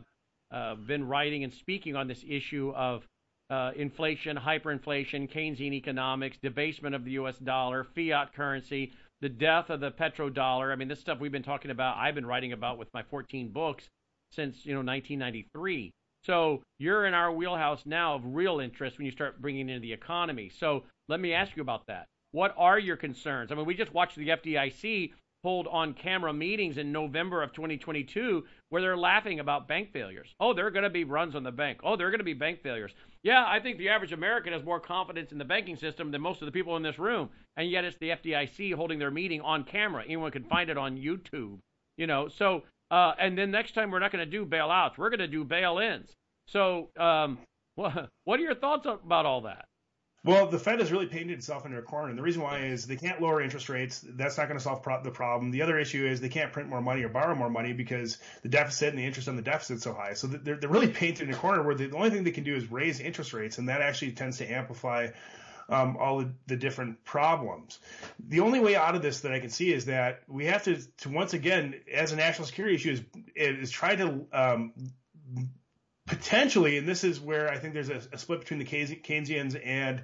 Been writing and speaking on this issue of inflation, hyperinflation, Keynesian economics, debasement of the U.S. dollar, fiat currency, the death of the petrodollar. I mean, this stuff we've been talking about, I've been writing about with my 14 books since 1993. So you're in our wheelhouse now of real interest when you start bringing in the economy. So let me ask you about that. What are your concerns? I mean, we just watched the FDIC hold on-camera meetings in November of 2022 where they're laughing about bank failures. Oh, there are going to be runs on the bank. Oh, there are going to be bank failures. Yeah, I think the average American has more confidence in the banking system than most of the people in this room. And yet it's the FDIC holding their meeting on camera. Anyone can find it on YouTube. So and then next time we're not going to do bailouts. We're going to do bail-ins. So what are your thoughts about all that? Well, the Fed has really painted itself into a corner, and the reason why is they can't lower interest rates. That's not going to solve the problem. The other issue is they can't print more money or borrow more money because the deficit and the interest on the deficit is so high. So they're really painted in a corner where the only thing they can do is raise interest rates, and that actually tends to amplify all the different problems. The only way out of this that I can see is that we have to once again, as a national security issue, is try to potentially, and this is where I think there's a split between the Keynesians and,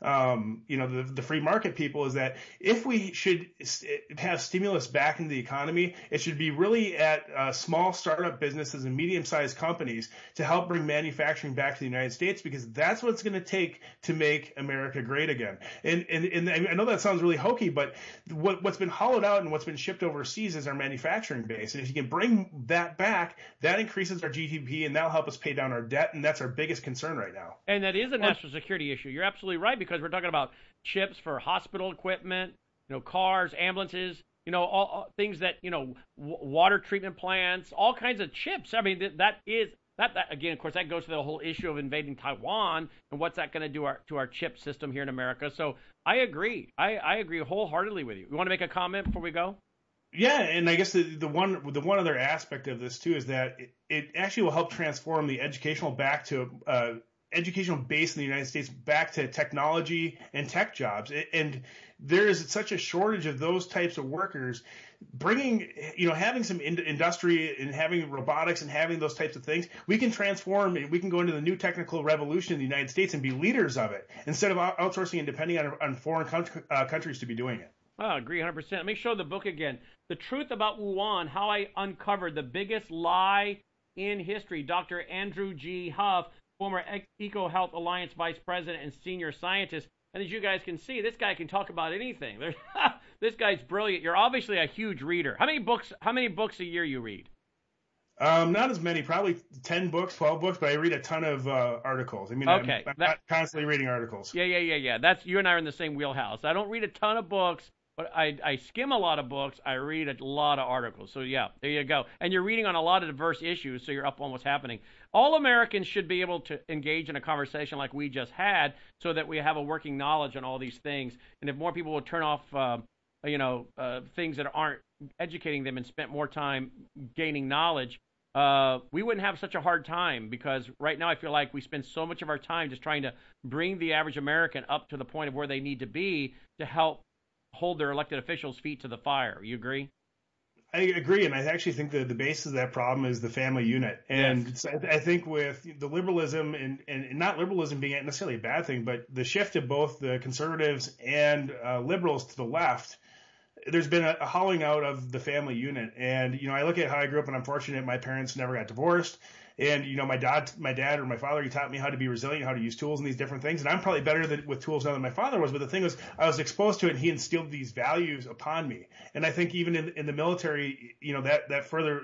the free market people, is that if we should have stimulus back into the economy, it should be really at small startup businesses and medium-sized companies to help bring manufacturing back to the United States, because that's what it's going to take to make America great again. And I know that sounds really hokey, but what's been hollowed out and what's been shipped overseas is our manufacturing base. And if you can bring that back, that increases our GDP, and that'll help us pay down our debt, and that's our biggest concern right now. And that is a national security issue. You're absolutely right, because we're talking about chips for hospital equipment, cars, ambulances, all things that, water treatment plants, all kinds of chips. I mean, that again, of course, that goes to the whole issue of invading Taiwan and what's that going to do to our chip system here in America. So I agree. I agree wholeheartedly with you. You want to make a comment before we go? Yeah, and I guess the one other aspect of this too is that it actually will help transform the educational base in the United States back to technology and tech jobs. And there is such a shortage of those types of workers. Having some industry and having robotics and having those types of things, we can transform and we can go into the new technical revolution in the United States and be leaders of it instead of outsourcing and depending on foreign countries to be doing it. I agree 100%. Let me show the book again. The Truth About Wuhan, How I Uncovered the Biggest Lie in History. Dr. Andrew G. Huff, former EcoHealth Alliance Vice President and Senior Scientist. And as you guys can see, this guy can talk about anything. This guy's brilliant. You're obviously a huge reader. How many books a year you read? Not as many, probably 10 books, 12 books, but I read a ton of articles. I mean, okay. I'm not constantly reading articles. Yeah. That's, you and I are in the same wheelhouse. I don't read a ton of books, but I skim a lot of books. I read a lot of articles. So, yeah, there you go. And you're reading on a lot of diverse issues, so you're up on what's happening. All Americans should be able to engage in a conversation like we just had so that we have a working knowledge on all these things. And if more people would turn off, things that aren't educating them and spent more time gaining knowledge, we wouldn't have such a hard time, because right now I feel like we spend so much of our time just trying to bring the average American up to the point of where they need to be to help hold their elected officials' feet to the fire. You agree? I agree, and I actually think that the basis of that problem is the family unit. And yes. I think with the liberalism, and not liberalism being necessarily a bad thing, but the shift of both the conservatives and liberals to the left, there's been a hollowing out of the family unit. And, I look at how I grew up, and I'm fortunate my parents never got divorced. And, my dad or my father, he taught me how to be resilient, how to use tools and these different things. And I'm probably better with tools now than my father was. But the thing was, I was exposed to it, and he instilled these values upon me. And I think even in the military, that further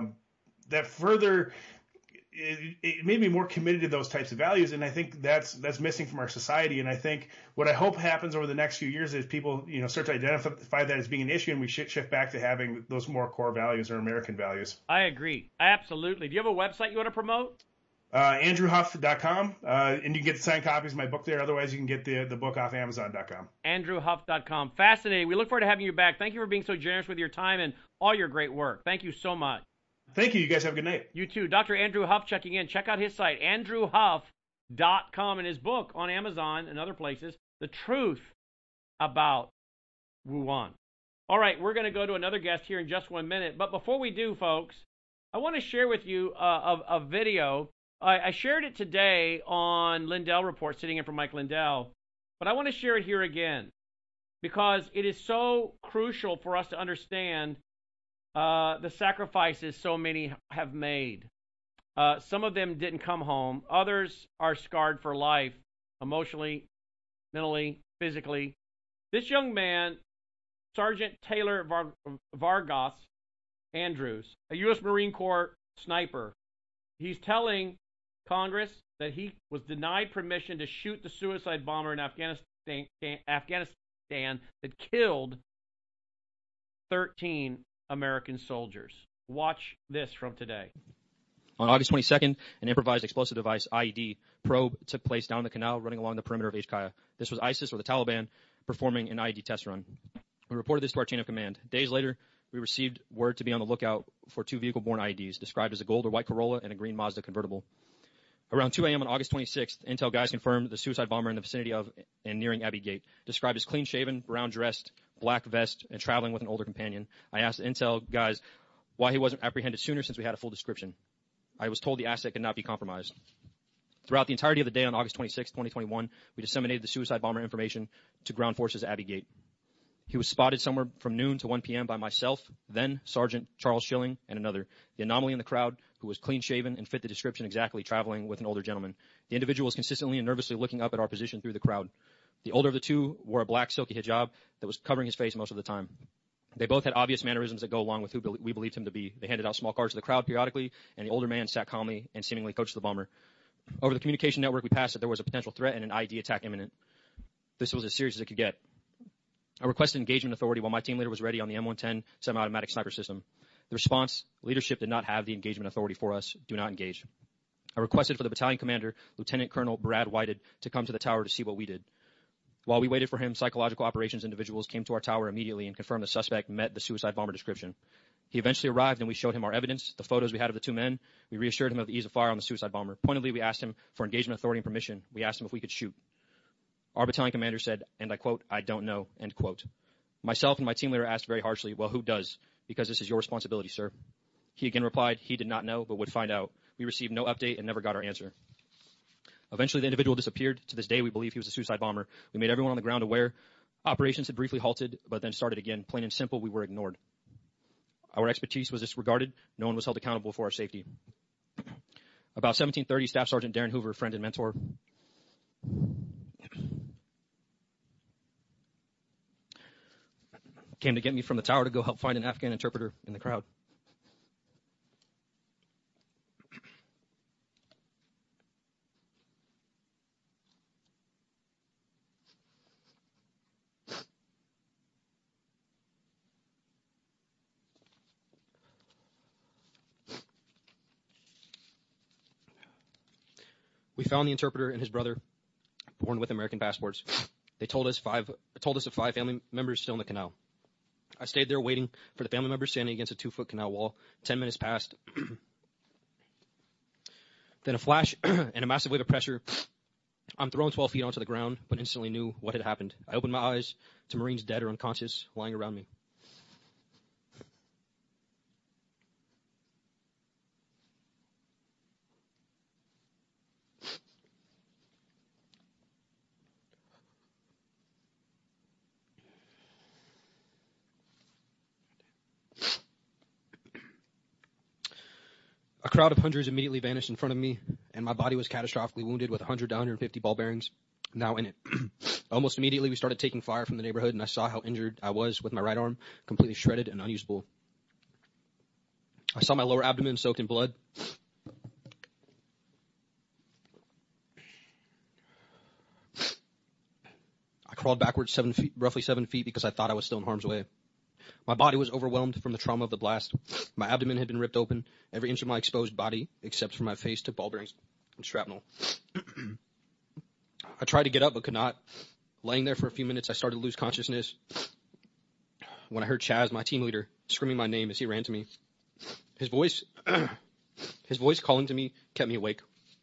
it made me more committed to those types of values. And I think that's missing from our society. And I think what I hope happens over the next few years is people, start to identify that as being an issue, and we shift back to having those more core values or American values. I agree. Absolutely. Do you have a website you want to promote? AndrewHuff.com. And you can get signed copies of my book there. Otherwise, you can get the book off Amazon.com. AndrewHuff.com. Fascinating. We look forward to having you back. Thank you for being so generous with your time and all your great work. Thank you so much. Thank you. You guys have a good night. You too. Dr. Andrew Huff checking in. Check out his site, AndrewHuff.com, and his book on Amazon and other places, The Truth About Wuhan. All right, we're going to go to another guest here in just 1 minute. But before we do, folks, I want to share with you a video. I shared it today on Lindell Report, sitting in for Mike Lindell. But I want to share it here again because it is so crucial for us to understand the sacrifices so many have made. Some of them didn't come home. Others are scarred for life, emotionally, mentally, physically. This young man, Sergeant Taylor Vargas Andrews, a U.S. Marine Corps sniper, he's telling Congress that he was denied permission to shoot the suicide bomber in Afghanistan that killed 13 American soldiers. Watch this from today. On August 22nd, an improvised explosive device, IED, probe took place down the canal running along the perimeter of HKIA. This was ISIS, or the Taliban, performing an IED test run. We reported this to our chain of command. Days later, we received word to be on the lookout for two vehicle-borne IEDs, described as a gold or white Corolla and a green Mazda convertible. Around 2 a.m. on August 26th, Intel guys confirmed the suicide bomber in the vicinity of and nearing Abbey Gate, described as clean-shaven, brown-dressed, black vest, and traveling with an older companion. I asked the Intel guys why he wasn't apprehended sooner since we had a full description. I was told the asset could not be compromised. Throughout the entirety of the day on August 26, 2021, we disseminated the suicide bomber information to ground forces at Abbey Gate. He was spotted somewhere from noon to 1 p.m. by myself, then Sergeant Charles Schilling, and another. The anomaly in the crowd, who was clean-shaven and fit the description exactly, traveling with an older gentleman. The individual was consistently and nervously looking up at our position through the crowd. The older of the two wore a black silky hijab that was covering his face most of the time. They both had obvious mannerisms that go along with who we believed him to be. They handed out small cards to the crowd periodically, and the older man sat calmly and seemingly coached the bomber. Over the communication network, we passed that there was a potential threat and an ID attack imminent. This was as serious as it could get. I requested engagement authority while my team leader was ready on the M110 semi-automatic sniper system. The response, leadership did not have the engagement authority for us. Do not engage. I requested for the battalion commander, Lieutenant Colonel Brad Whited, to come to the tower to see what we did. While we waited for him, psychological operations individuals came to our tower immediately and confirmed the suspect met the suicide bomber description. He eventually arrived and we showed him our evidence, the photos we had of the two men. We reassured him of the ease of fire on the suicide bomber. Pointedly, we asked him for engagement authority and permission. We asked him if we could shoot. Our battalion commander said, and I quote, "I don't know," end quote. Myself and my team leader asked very harshly, well, who does? Because this is your responsibility, sir. He again replied he did not know, but would find out. We received no update and never got our answer. Eventually, the individual disappeared. To this day, we believe he was a suicide bomber. We made everyone on the ground aware. Operations had briefly halted, but then started again. Plain and simple, we were ignored. Our expertise was disregarded. No one was held accountable for our safety. About 1730, Staff Sergeant Darren Hoover, friend and mentor, came to get me from the tower to go help find an Afghan interpreter in the crowd. We found the interpreter and his brother, born with American passports. They told us of 5 family members still in the canal. I stayed there waiting for the family members standing against a 2-foot canal wall. 10 minutes passed. Then a flash and a massive wave of pressure. I'm thrown 12 feet onto the ground, but instantly knew what had happened. I opened my eyes to Marines dead or unconscious lying around me. A crowd of hundreds immediately vanished in front of me, and my body was catastrophically wounded with 100 to 150 ball bearings now in it. Almost immediately, we started taking fire from the neighborhood, and I saw how injured I was with my right arm, completely shredded and unusable. I saw my lower abdomen soaked in blood. I crawled backwards roughly 7 feet because I thought I was still in harm's way. My body was overwhelmed from the trauma of the blast. My abdomen had been ripped open. Every inch of my exposed body, except for my face, took ball bearings and shrapnel. I tried to get up, but could not. Laying there for a few minutes, I started to lose consciousness when I heard Chaz, my team leader, screaming my name as he ran to me. His voice calling to me kept me awake.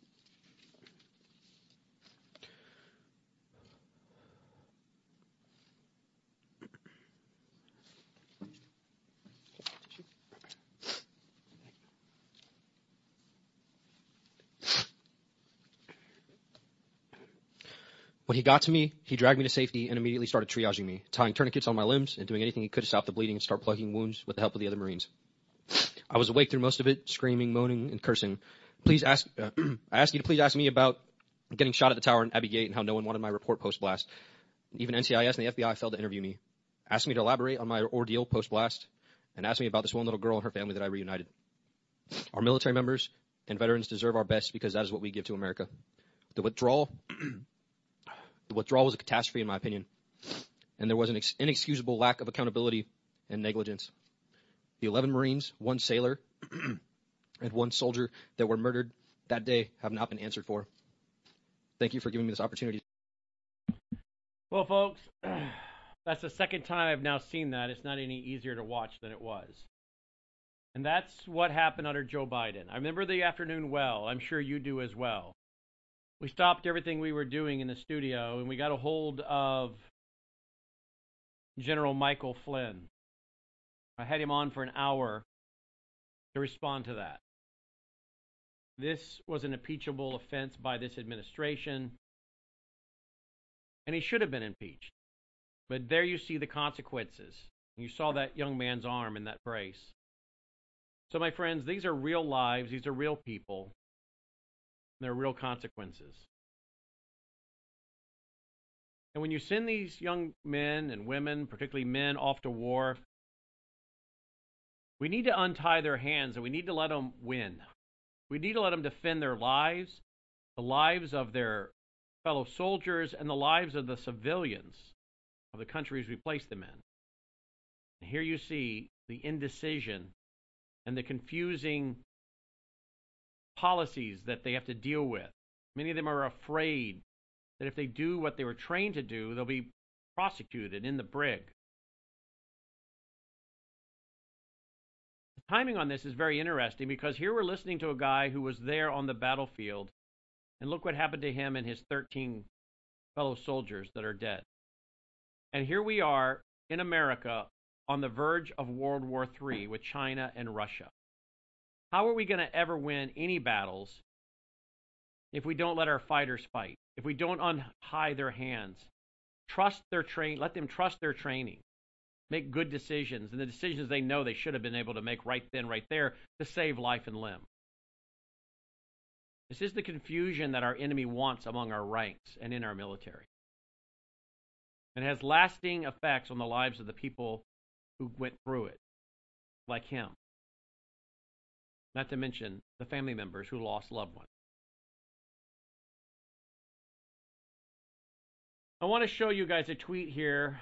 When he got to me, he dragged me to safety and immediately started triaging me, tying tourniquets on my limbs and doing anything he could to stop the bleeding and start plugging wounds with the help of the other Marines. I was awake through most of it, screaming, moaning, and cursing. I ask you to please ask me about getting shot at the tower in Abbey Gate and how no one wanted my report post-blast. Even NCIS and the FBI failed to interview me. Ask me to elaborate on my ordeal post-blast, and ask me about this one little girl and her family that I reunited. Our military members and veterans deserve our best because that is what we give to America. The withdrawal was a catastrophe, in my opinion, and there was an inexcusable lack of accountability and negligence. The 11 Marines, 1 sailor, and 1 soldier that were murdered that day have not been answered for. Thank you for giving me this opportunity. Well, folks, that's the second time I've now seen that. It's not any easier to watch than it was. And that's what happened under Joe Biden. I remember the afternoon well. I'm sure you do as well. We stopped everything we were doing in the studio, and we got a hold of General Michael Flynn. I had him on for an hour to respond to that. This was an impeachable offense by this administration, and he should have been impeached. But there you see the consequences. You saw that young man's arm in that brace. So, my friends, these are real lives. These are real people. There are real consequences. And when you send these young men and women, particularly men, off to war, we need to untie their hands and we need to let them win. We need to let them defend their lives, the lives of their fellow soldiers, and the lives of the civilians of the countries we place them in. And here you see the indecision and the confusing policies that they have to deal with. Many of them are afraid that if they do what they were trained to do, they'll be prosecuted in the brig. The timing on this is very interesting because here we're listening to a guy who was there on the battlefield, and look what happened to him and his 13 fellow soldiers that are dead. And here we are in America on the verge of World War III with China and Russia. How are we going to ever win any battles if we don't let our fighters fight? If we don't untie their hands, let them trust their training, make good decisions, and the decisions they know they should have been able to make right then, right there, to save life and limb. This is the confusion that our enemy wants among our ranks and in our military. And it has lasting effects on the lives of the people who went through it, like him. Not to mention the family members who lost loved ones. I want to show you guys a tweet here.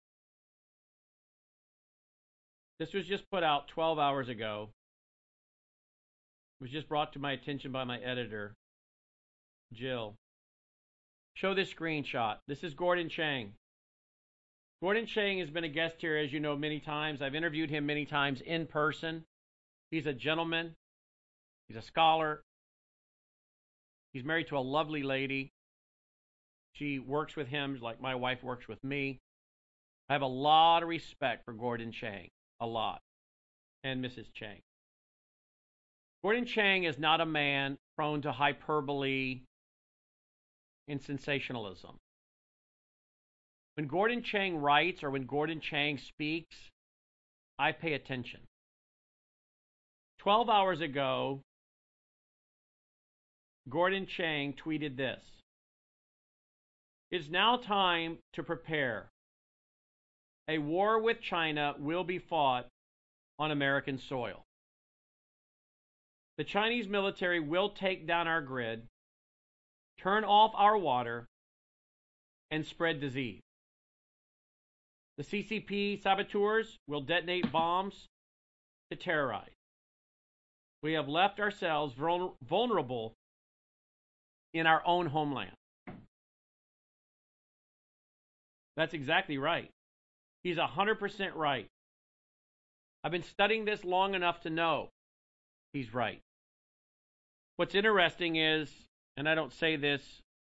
This was just put out 12 hours ago. It was just brought to my attention by my editor, Jill. Show this screenshot. This is Gordon Chang. Gordon Chang has been a guest here, as you know, many times. I've interviewed him many times in person. He's a gentleman. He's a scholar. He's married to a lovely lady. She works with him like my wife works with me. I have a lot of respect for Gordon Chang. A lot. And Mrs. Chang. Gordon Chang is not a man prone to hyperbole and sensationalism. When Gordon Chang writes or when Gordon Chang speaks, I pay attention. 12 hours ago, Gordon Chang tweeted this. It's now time to prepare. A war with China will be fought on American soil. The Chinese military will take down our grid, turn off our water, and spread disease. The CCP saboteurs will detonate bombs to terrorize. We have left ourselves vulnerable in our own homeland. That's exactly right. He's 100% right. I've been studying this long enough to know he's right. What's interesting is, and I don't say this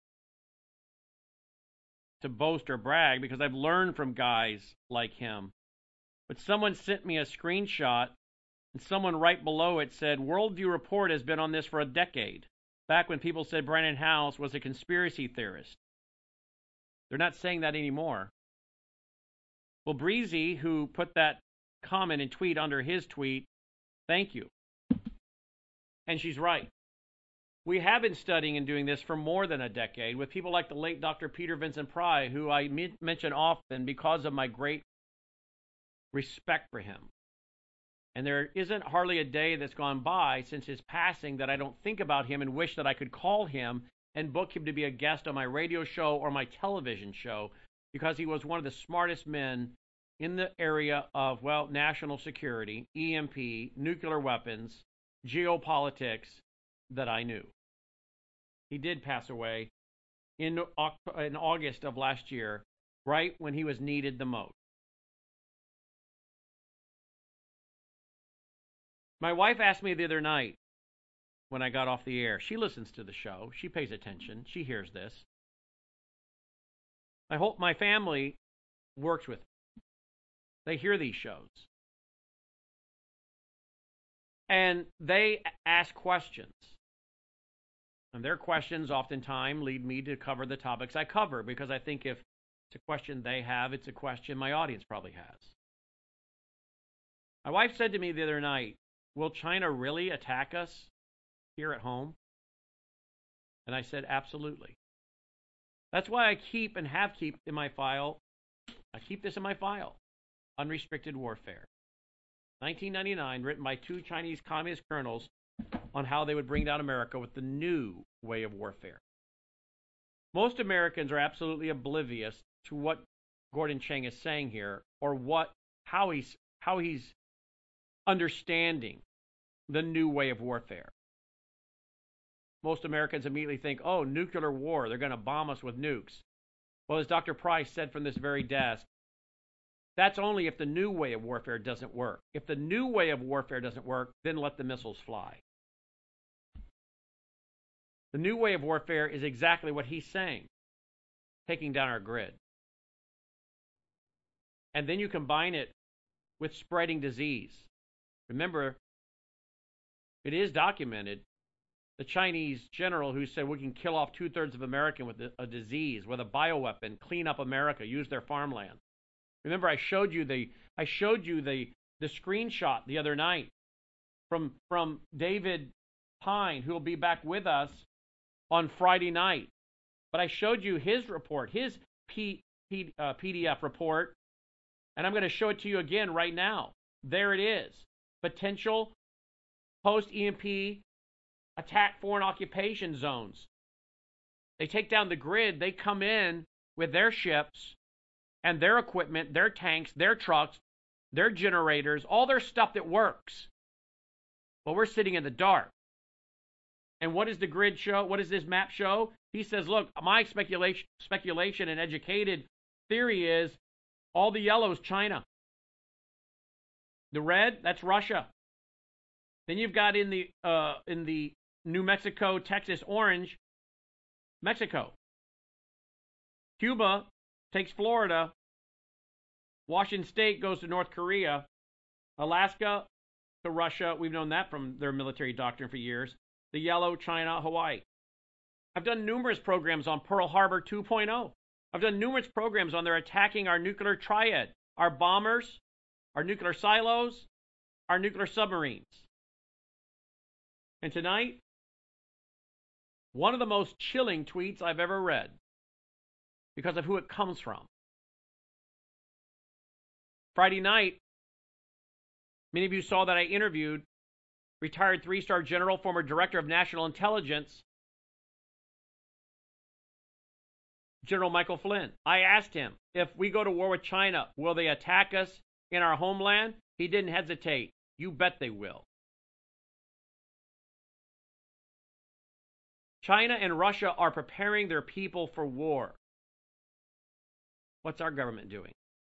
to boast or brag because I've learned from guys like him, but someone sent me a screenshot and someone right below it said, Worldview Report has been on this for a decade, back when people said Brannon Howse was a conspiracy theorist. They're not saying that anymore. Well, Breezy, who put that comment and tweet under his tweet, thank you. And she's right. We have been studying and doing this for more than a decade with people like the late Dr. Peter Vincent Pry, who I mention often because of my great respect for him. And there isn't hardly a day that's gone by since his passing that I don't think about him and wish that I could call him and book him to be a guest on my radio show or my television show, because he was one of the smartest men in the area of, well, national security, EMP, nuclear weapons, geopolitics that I knew. He did pass away in August of last year, right when he was needed the most. My wife asked me the other night when I got off the air. She listens to the show. She pays attention. She hears this. I hope my family works with me. They hear these shows. And they ask questions. And their questions oftentimes lead me to cover the topics I cover, because I think if it's a question they have, it's a question my audience probably has. My wife said to me the other night, will China really attack us here at home? And I said, absolutely. That's why I keep and have kept in my file, I keep this in my file, Unrestricted Warfare. 1999, written by 2 Chinese communist colonels on how they would bring down America with the new way of warfare. Most Americans are absolutely oblivious to what Gordon Chang is saying here, or how he's understanding the new way of warfare. Most Americans immediately think, oh, nuclear war, they're going to bomb us with nukes. Well, as Dr. Price said from this very desk, that's only if the new way of warfare doesn't work. If the new way of warfare doesn't work, then let the missiles fly. The new way of warfare is exactly what he's saying, taking down our grid. And then you combine it with spreading disease. Remember, it is documented, the Chinese general who said we can kill off 2/3 of America with a disease, with a bioweapon, clean up America, use their farmland. Remember, I showed you the screenshot the other night from David Pine, who will be back with us on Friday night. But I showed you his report, his PDF report, and I'm going to show it to you again right now. There it is. Potential post-EMP attack foreign occupation zones. They take down the grid. They come in with their ships and their equipment, their tanks, their trucks, their generators, all their stuff that works. Well, we're sitting in the dark. And what does the grid show? What does this map show? He says, look, my speculation and educated theory is all the yellow is China. The red, that's Russia. Then you've got in the New Mexico, Texas orange, Mexico. Cuba takes Florida. Washington State goes to North Korea. Alaska to Russia. We've known that from their military doctrine for years. The yellow, China, Hawaii. I've done numerous programs on Pearl Harbor 2.0. I've done numerous programs on their attacking our nuclear triad, our bombers, our nuclear silos, our nuclear submarines. And tonight, one of the most chilling tweets I've ever read, because of who it comes from. Friday night, many of you saw that I interviewed retired 3-star general, former director of national intelligence, General Michael Flynn. I asked him, if we go to war with China, will they attack us in our homeland? He didn't hesitate. You bet they will. China and Russia are preparing their people for war. What's our government doing?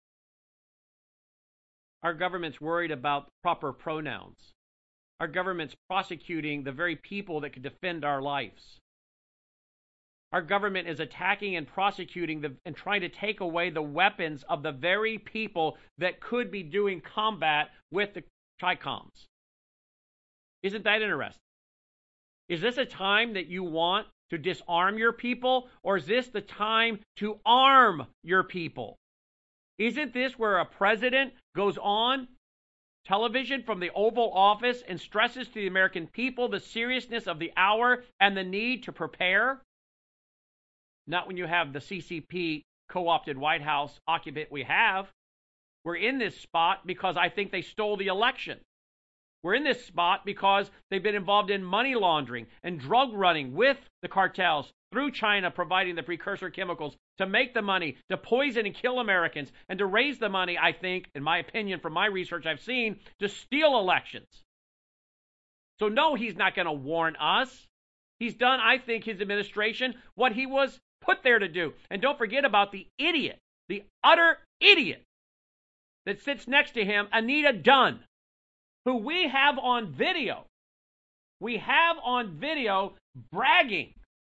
Our government's worried about proper pronouns. Our government's prosecuting the very people that could defend our lives. Our government is attacking and prosecuting and trying to take away the weapons of the very people that could be doing combat with the Chicoms. Isn't that interesting? Is this a time that you want to disarm your people, or is this the time to arm your people? Isn't this where a president goes on television from the Oval Office and stresses to the American people the seriousness of the hour and the need to prepare? Not when you have the CCP co-opted White House occupant we have. We're in this spot because I think they stole the election. We're in this spot because they've been involved in money laundering and drug running with the cartels through China, providing the precursor chemicals to make the money, to poison and kill Americans, and to raise the money, I think, in my opinion, from my research I've seen, to steal elections. So no, he's not going to warn us. He's done, I think, his administration, what he was put there to do. And don't forget about the idiot, the utter idiot that sits next to him, Anita Dunn. who we have on video. We have on video bragging.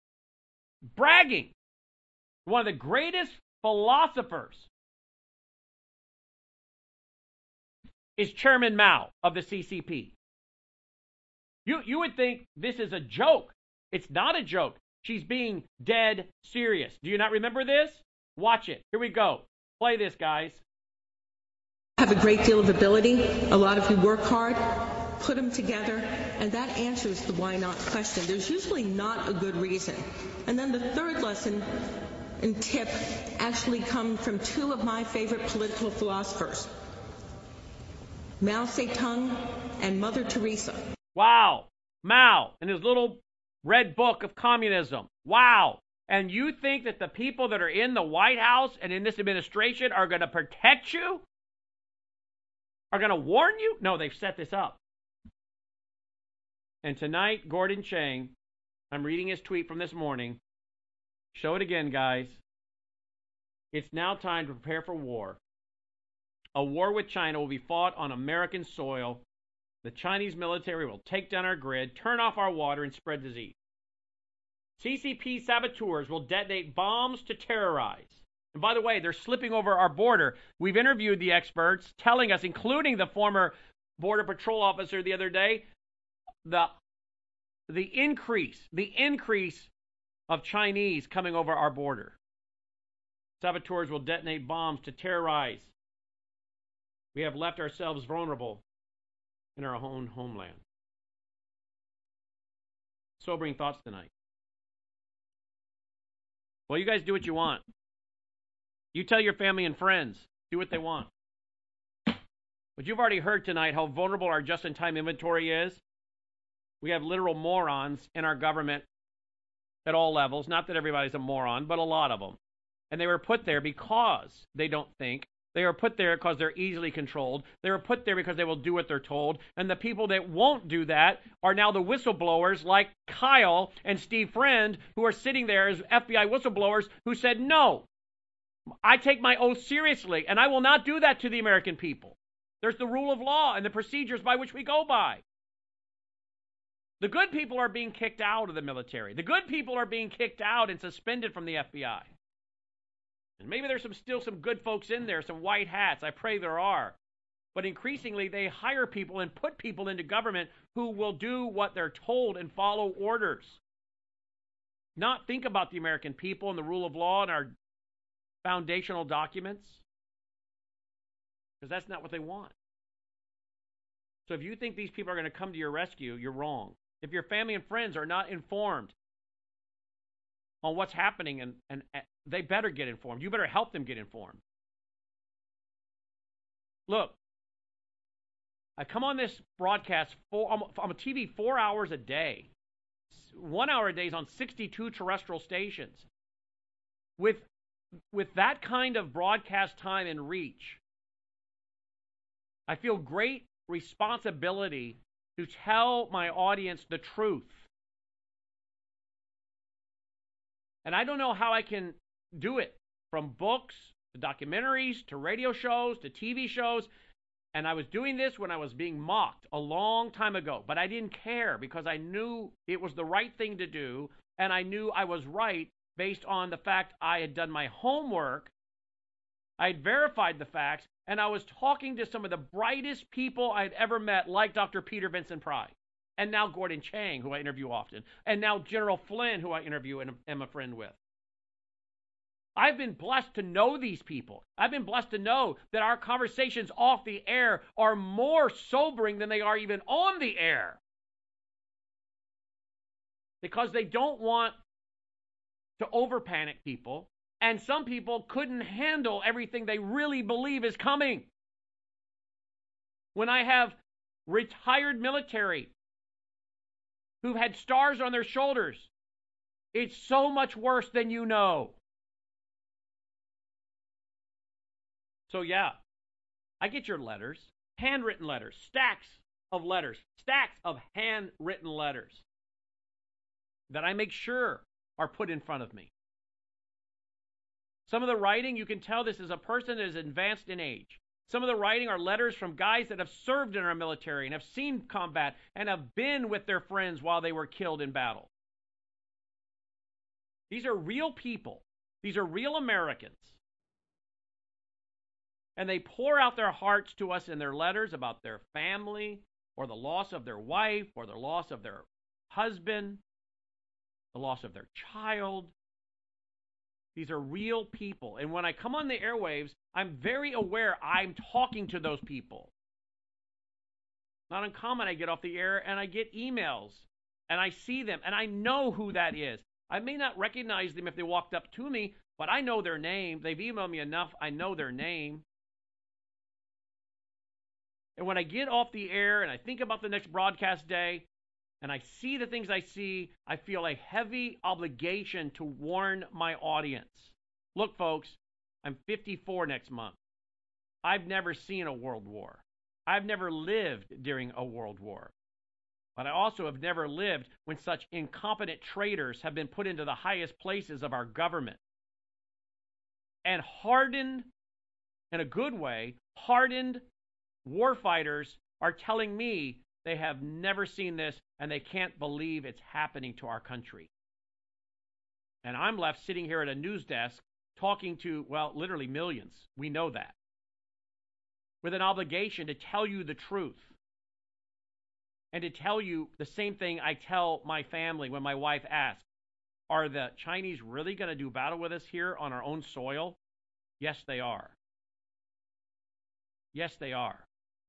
One of the greatest philosophers is Chairman Mao of the CCP. You would think this is a joke. It's not a joke. She's being dead serious. Do you not remember this? Watch it. Here we go. Play this, guys. Have a great deal of ability. A lot of you work hard. Put them together, and that answers the why not question. There's usually not a good reason. And then the third lesson and tip actually come from two of my favorite political philosophers, Mao Zedong and Mother Teresa. Wow. Mao and his little red book of communism. Wow. And you think that the people that are in the White House and in this administration are going to protect you? Are going to warn you? No, they've set this up. And tonight, Gordon Chang, I'm reading his tweet from this morning. Show it again, guys. It's now time to prepare for war. A war with China will be fought on American soil. The Chinese military will take down our grid, turn off our water, and spread disease. CCP saboteurs will detonate bombs to terrorize. And by the way, they're slipping over our border. We've interviewed the experts telling us, including the former Border Patrol officer the other day, the increase of Chinese coming over our border. Saboteurs will detonate bombs to terrorize. We have left ourselves vulnerable in our own homeland. Sobering thoughts tonight. Well, you guys do what you want. You tell your family and friends. Do what they want. But you've already heard tonight how vulnerable our just-in-time inventory is. We have literal morons in our government at all levels. Not that everybody's a moron, but a lot of them. And they were put there because they don't think. They are put there because they're easily controlled. They were put there because they will do what they're told. And the people that won't do that are now the whistleblowers like Kyle and Steve Friend, who are sitting there as FBI whistleblowers who said, no, I take my oath seriously, and I will not do that to the American people. There's the rule of law and the procedures by which we go by. The good people are being kicked out of the military. The good people are being kicked out and suspended from the FBI. And maybe there's still some good folks in there, some white hats. I pray there are. But increasingly, they hire people and put people into government who will do what they're told and follow orders. Not think about the American people and the rule of law and our foundational documents. Because that's not what they want. So if you think these people are going to come to your rescue, you're wrong. If your family and friends are not informed on what's happening, and they better get informed. You better help them get informed. Look, I come on this broadcast, I'm on TV 4 hours a day. 1 hour a day is on 62 terrestrial stations. With that kind of broadcast time and reach, I feel great responsibility to tell my audience the truth. And I don't know how I can do it, from books to documentaries to radio shows to TV shows. And I was doing this when I was being mocked a long time ago. But I didn't care because I knew it was the right thing to do. And I knew I was right based on the fact I had done my homework. I had verified the facts. And I was talking to some of the brightest people I'd ever met, like Dr. Peter Vincent Pry. And now Gordon Chang, who I interview often. And now General Flynn, who I interview and am a friend with. I've been blessed to know these people. I've been blessed to know that our conversations off the air are more sobering than they are even on the air. Because they don't want to overpanic people. And some people couldn't handle everything they really believe is coming. When I have retired military who've had stars on their shoulders, it's so much worse than you know. So yeah, I get your letters, handwritten letters, stacks of handwritten letters that I make sure are put in front of me. Some of the writing, you can tell this is a person that is advanced in age. Some of the writing are letters from guys that have served in our military and have seen combat and have been with their friends while they were killed in battle. These are real people. These are real Americans. And they pour out their hearts to us in their letters about their family or the loss of their wife or the loss of their husband, the loss of their child. These are real people. And when I come on the airwaves, I'm very aware I'm talking to those people. Not uncommon, I get off the air and I get emails and I see them and I know who that is. I may not recognize them if they walked up to me, but I know their name. They've emailed me enough. I know their name. And when I get off the air and I think about the next broadcast day and I see the things I see, I feel a heavy obligation to warn my audience. Look, folks, I'm 54 next month. I've never seen a world war. I've never lived during a world war. But I also have never lived when such incompetent traitors have been put into the highest places of our government. And hardened, in a good way, hardened warfighters are telling me they have never seen this and they can't believe it's happening to our country. And I'm left sitting here at a news desk talking to, well, literally millions. We know that. With an obligation to tell you the truth. And to tell you the same thing I tell my family when my wife asks, are the Chinese really going to do battle with us here on our own soil? Yes, they are. Yes, they are.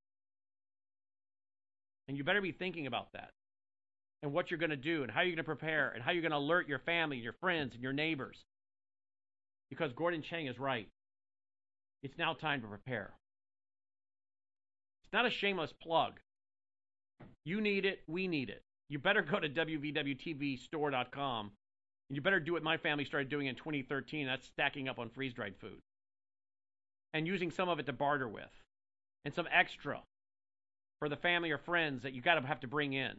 And you better be thinking about that and what you're going to do and how you're going to prepare and how you're going to alert your family and your friends and your neighbors. Because Gordon Chang is right. It's now time to prepare. It's not a shameless plug. You need it. We need it. You better go to www.tvstore.com and you better do what my family started doing in 2013. That's stacking up on freeze-dried food and using some of it to barter with and some extra for the family or friends that you got to have to bring in.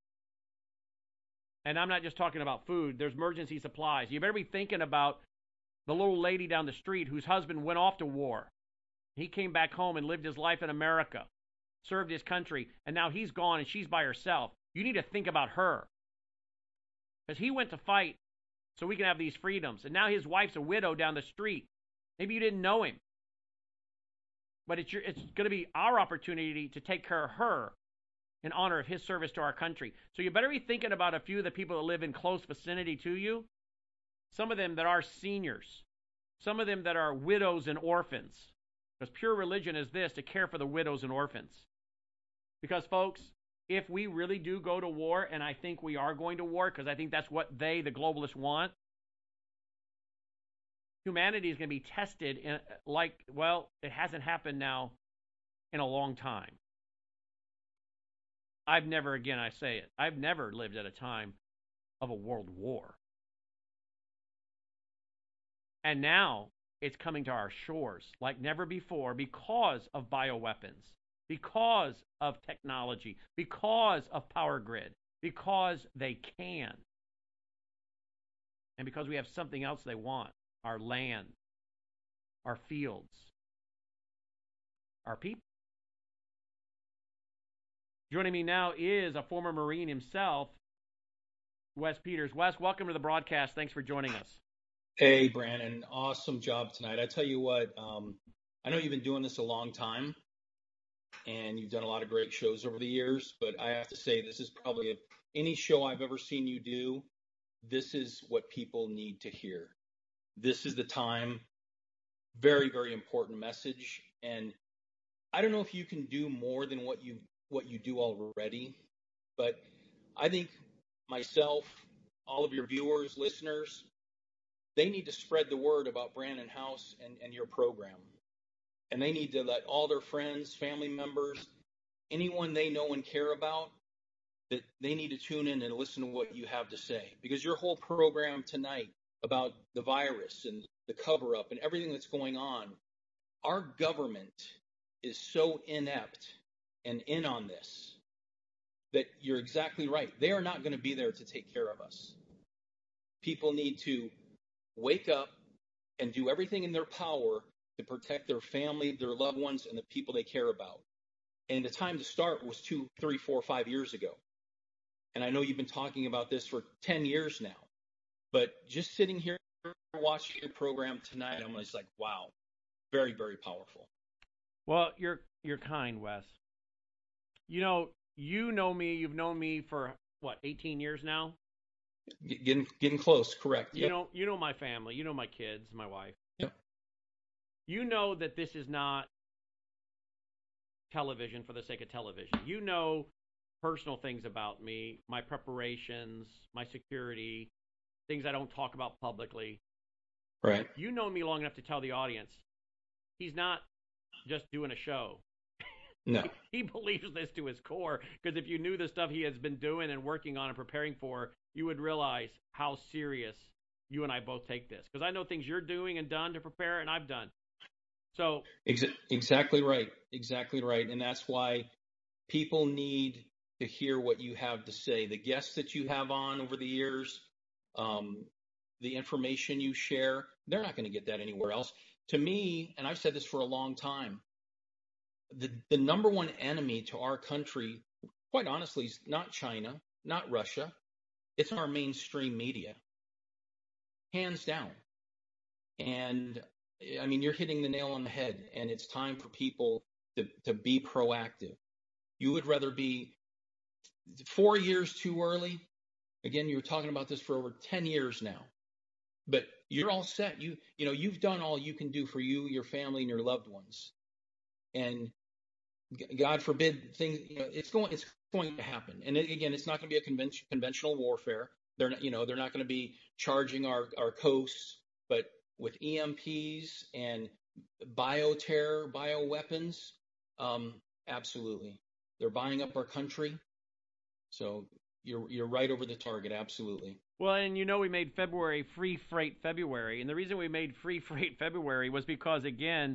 And I'm not just talking about food. There's emergency supplies. You better be thinking about the little lady down the street whose husband went off to war. He came back home and lived his life in America, served his country, and now he's gone and she's by herself. You need to think about her. Because he went to fight so we can have these freedoms. And now his wife's a widow down the street. Maybe you didn't know him. But it's going to be our opportunity to take care of her in honor of his service to our country. So you better be thinking about a few of the people that live in close vicinity to you. Some of them that are seniors. Some of them that are widows and orphans. Because pure religion is this, to care for the widows and orphans. Because, folks, if we really do go to war, and I think we are going to war, because I think that's what they, the globalists, want, humanity is going to be tested in, it hasn't happened now in a long time. I've never lived at a time of a world war. And now it's coming to our shores like never before because of bioweapons, because of technology, because of power grid, because they can. And because we have something else they want, our land, our fields, our people. Joining me now is a former Marine himself, Wes Peters. Wes, welcome to the broadcast. Thanks for joining us. Hey, Brandon. Awesome job tonight. I tell you what, I know you've been doing this a long time, and you've done a lot of great shows over the years, but I have to say this is probably any show I've ever seen you do, this is what people need to hear. This is the time. Very, very important message. And I don't know if you can do more than what you do already, but I think myself, all of your viewers, listeners, they need to spread the word about Brandon House and your program. And they need to let all their friends, family members, anyone they know and care about, that they need to tune in and listen to what you have to say. Because your whole program tonight about the virus and the cover-up and everything that's going on, our government is so inept and in on this that you're exactly right. They are not going to be there to take care of us. People need to wake up and do everything in their power to protect their family, their loved ones, and the people they care about. And the time to start was 2, 3, 4, 5 years ago. And I know you've been talking about this for 10 years now, but just sitting here watching your program tonight, I'm just like, wow, very, very powerful. Well, you're kind, Wes. You know me. You've known me for what, 18 years now? Getting close, correct? You know my family. You know my kids, my wife. Yep. You know that this is not television for the sake of television. You know personal things about me, my preparations, my security, things I don't talk about publicly. Right. You know me long enough to tell the audience he's not just doing a show. No. He believes this to his core, because if you knew the stuff he has been doing and working on and preparing for, you would realize how serious you and I both take this. Because I know things you're doing and done to prepare, and I've done. So exactly right. Exactly right. And that's why people need to hear what you have to say. The guests that you have on over the years, the information you share, they're not going to get that anywhere else. To me, and I've said this for a long time, the number one enemy to our country, quite honestly, is not China, not Russia. It's our mainstream media, hands down. And I mean, you're hitting the nail on the head, and it's time for people to be proactive. You would rather be 4 years too early. Again, you were talking about this for over 10 years now, but you're all set. You've done all you can do for you, your family, and your loved ones. And God forbid things, it's going to happen. And again, it's not going to be a conventional warfare. They're not going to be charging our coasts, but with EMPs and bioterror, bioweapons, absolutely. They're buying up our country. So you're right over the target, absolutely. Well, and we made February Free Freight February, and the reason we made Free Freight February was because, again,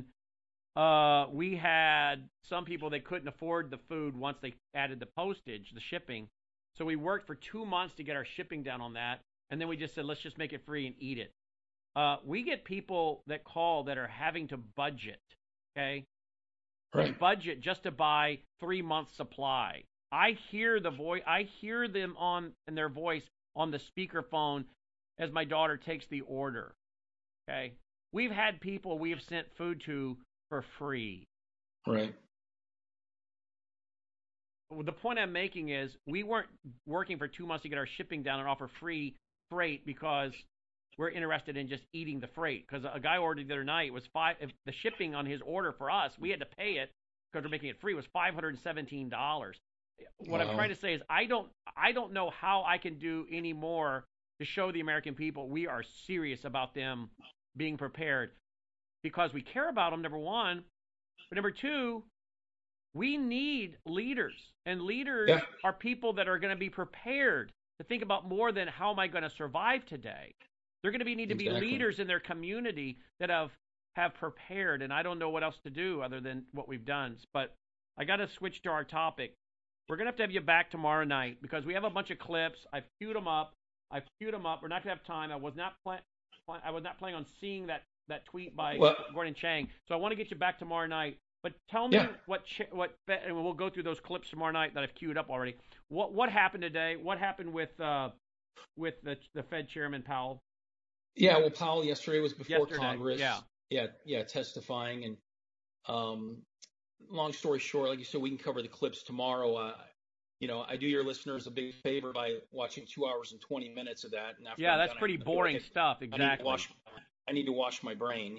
we had some people that couldn't afford the food once they added the postage, the shipping. So we worked for 2 months to get our shipping down on that, and then we just said, let's just make it free and eat it. We get people that call that are having to budget, okay? Right. Budget just to buy 3 months supply. I hear the voice. I hear them in their voice on the speakerphone as my daughter takes the order. Okay, we've had people we have sent food to for free. Right. The point I'm making is we weren't working for 2 months to get our shipping down and offer free freight because we're interested in just eating the freight. Because a guy ordered the other night was if the shipping on his order for us, we had to pay it because we're making it free, was $517. What I'm trying to say is I don't know how I can do any more to show the American people we are serious about them being prepared, because we care about them, number one. But number two, we need leaders. And leaders are people that are going to be prepared to think about more than how am I going to survive today. They're going to need to be leaders in their community that have prepared. And I don't know what else to do other than what we've done. But I got to switch to our topic. We're going to have you back tomorrow night because we have a bunch of clips. I've queued them up. We're not going to have time. I was not planning on seeing that tweet by Gordon Chang. So I want to get you back tomorrow night. But tell me and we'll go through those clips tomorrow night that I've queued up already. What happened today? What happened with the Fed Chairman Powell? Yeah, well, Powell yesterday was before Congress. Yeah, testifying. And long story short, like you said, we can cover the clips tomorrow. I do your listeners a big favor by watching 2 hours and 20 minutes of that. And after that's pretty boring stuff. Exactly. I need to wash my brain,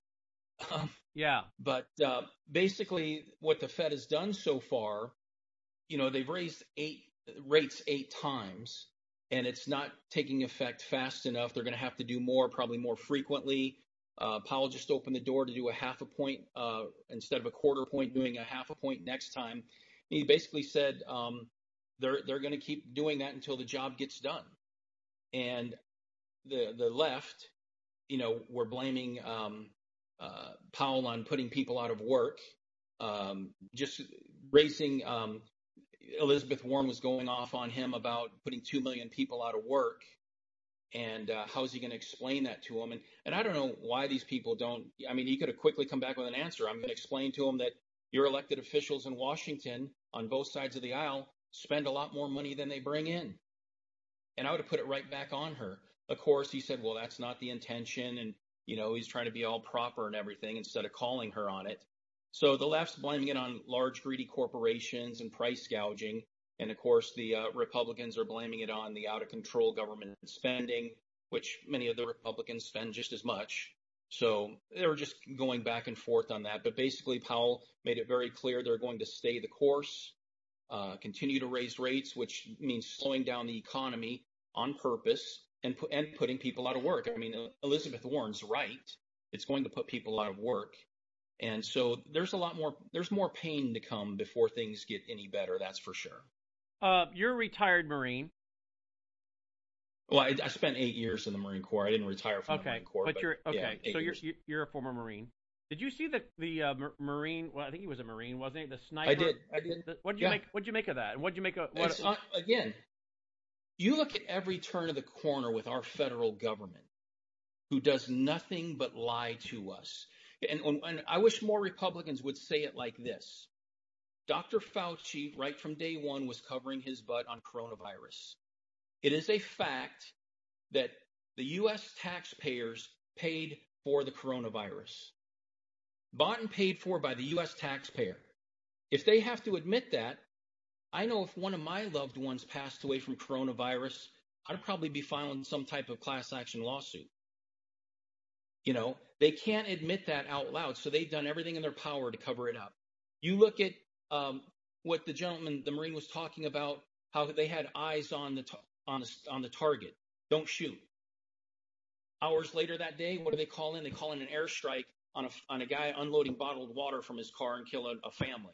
But basically, what the Fed has done so far, they've raised rates 8 times, and it's not taking effect fast enough. They're going to have to do more, probably more frequently. Powell just opened the door to do a half a point instead of a quarter point, doing a half a point next time. He basically said they're going to keep doing that until the job gets done. And the left, we're blaming Powell on putting people out of work, just raising. Elizabeth Warren was going off on him about putting 2 million people out of work. And how's he going to explain that to him? And I don't know why these people don't. I mean, he could have quickly come back with an answer. I'm going to explain to him that your elected officials in Washington on both sides of the aisle spend a lot more money than they bring in. And I would have put it right back on her. Of course, he said, well, that's not the intention. And, he's trying to be all proper and everything instead of calling her on it. So the left's blaming it on large, greedy corporations and price gouging. And, of course, the Republicans are blaming it on the out-of-control government spending, which many of the Republicans spend just as much. So they were just going back and forth on that. But basically, Powell made it very clear they're going to stay the course, continue to raise rates, which means slowing down the economy on purpose and putting people out of work. I mean, Elizabeth Warren's right. It's going to put people out of work. And so there's more pain to come before things get any better. That's for sure. You're a retired Marine. Well, I spent 8 years in the Marine Corps. I didn't retire from the Marine Corps. But you're okay. Yeah, so you're a former Marine. Did you see the Marine? Well, I think he was a Marine, wasn't he? The sniper. I did. What did you make? What did you make of that? And what did you make of? Again, you look at every turn of the corner with our federal government, who does nothing but lie to us. And I wish more Republicans would say it like this. Dr. Fauci, right from day one, was covering his butt on coronavirus. It is a fact that the U.S. taxpayers paid for the coronavirus. Bought and paid for by the U.S. taxpayer. If they have to admit that, I know if one of my loved ones passed away from coronavirus, I'd probably be filing some type of class action lawsuit. They can't admit that out loud, so they've done everything in their power to cover it up. You look at what the Marine was talking about, how they had eyes on the target. Don't shoot. Hours later that day, what do they call in? They call in an airstrike on a guy unloading bottled water from his car and kill a family.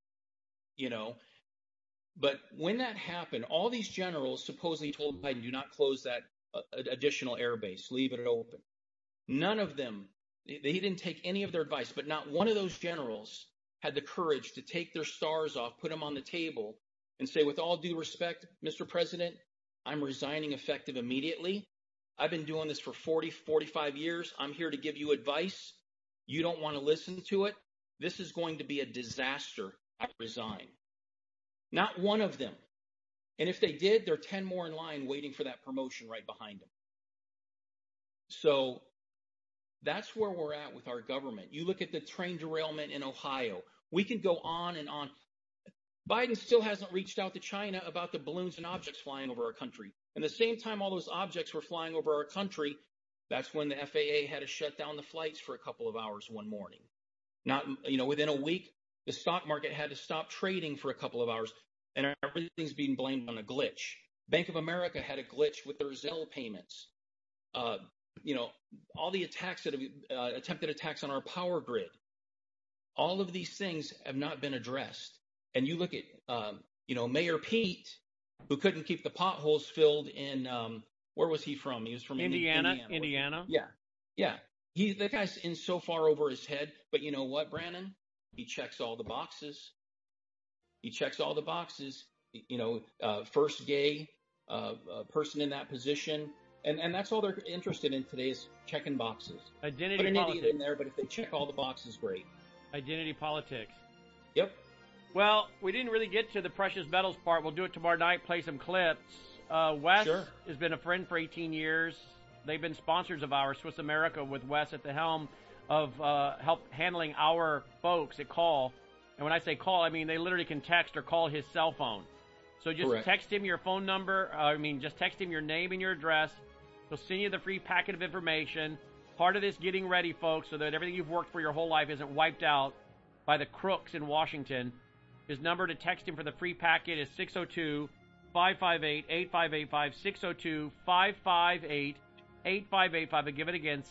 But when that happened, all these generals supposedly told Biden, do not close that additional airbase, leave it open. None of them, he didn't take any of their advice, but not one of those generals had the courage to take their stars off, put them on the table, and say, with all due respect, Mr. President, I'm resigning effective immediately. I've been doing this for 45 years. I'm here to give you advice. You don't want to listen to it. This is going to be a disaster. I resign. Not one of them. And if they did, there are 10 more in line waiting for that promotion right behind them. So that's where we're at with our government. You look at the train derailment in Ohio. We can go on and on. Biden still hasn't reached out to China about the balloons and objects flying over our country. And the same time all those objects were flying over our country, that's when the FAA had to shut down the flights for a couple of hours one morning. Within a week, the stock market had to stop trading for a couple of hours, and everything's being blamed on a glitch. Bank of America had a glitch with their Zelle payments. All the attacks that have attempted attacks on our power grid. All of these things have not been addressed. And you look at, Mayor Pete, who couldn't keep the potholes filled in, where was he from? He was from Indiana. Yeah. The guy's in so far over his head. But you know what, Brandon? He checks all the boxes. First gay person in that position. And that's all they're interested in today is checking boxes. Identity Put an politics. idiot in there, but if they check all the boxes, great. Identity politics. Yep. Well, we didn't really get to the precious metals part. We'll do it tomorrow night, play some clips. Wes has been a friend for 18 years. They've been sponsors of ours, Swiss America, with Wes at the helm of help handling our folks at call. And when I say call, I mean they literally can text or call his cell phone. So just text him your phone number. Just text him your name and your address. He'll send you the free packet of information. Part of this getting ready, folks, so that everything you've worked for your whole life isn't wiped out by the crooks in Washington. His number to text him for the free packet is 602-558-8585, 602-558-8585. I'll give it again,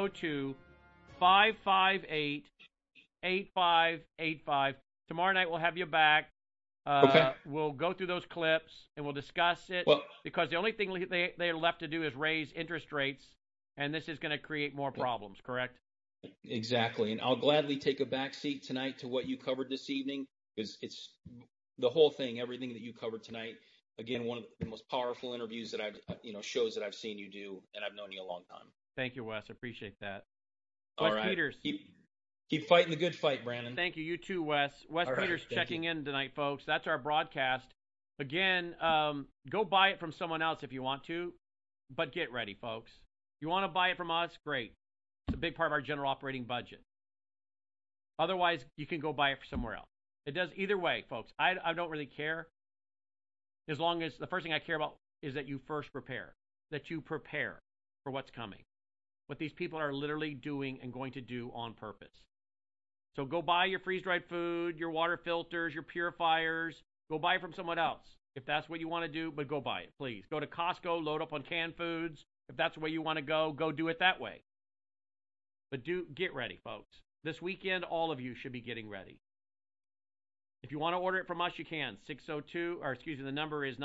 602-558-8585. Tomorrow night we'll have you back. We'll go through those clips and we'll discuss it because the only thing they're left to do is raise interest rates, and this is going to create more problems, correct? Exactly. And I'll gladly take a back seat tonight to what you covered this evening because it's the whole thing, everything that you covered tonight again, one of the most powerful interviews that shows that I've seen you do, and I've known you a long time. Thank you, Wes. Appreciate that. All Wes right. Peters. Keep fighting the good fight, Brandon. Thank you. You too, Wes. Wes Peters checking in tonight, folks. That's our broadcast. Again, go buy it from someone else if you want to, but get ready, folks. You want to buy it from us? Great. It's a big part of our general operating budget. Otherwise, you can go buy it somewhere else. It does either way, folks. I don't really care. As long as the first thing I care about is that you first prepare, that you prepare for what's coming, what these people are literally doing and going to do on purpose. So go buy your freeze-dried food, your water filters, your purifiers. Go buy it from someone else if that's what you want to do, but go buy it, please. Go to Costco, load up on canned foods. If that's the way you want to go do it that way. But get ready, folks. This weekend, all of you should be getting ready. If you want to order it from us, you can. The number is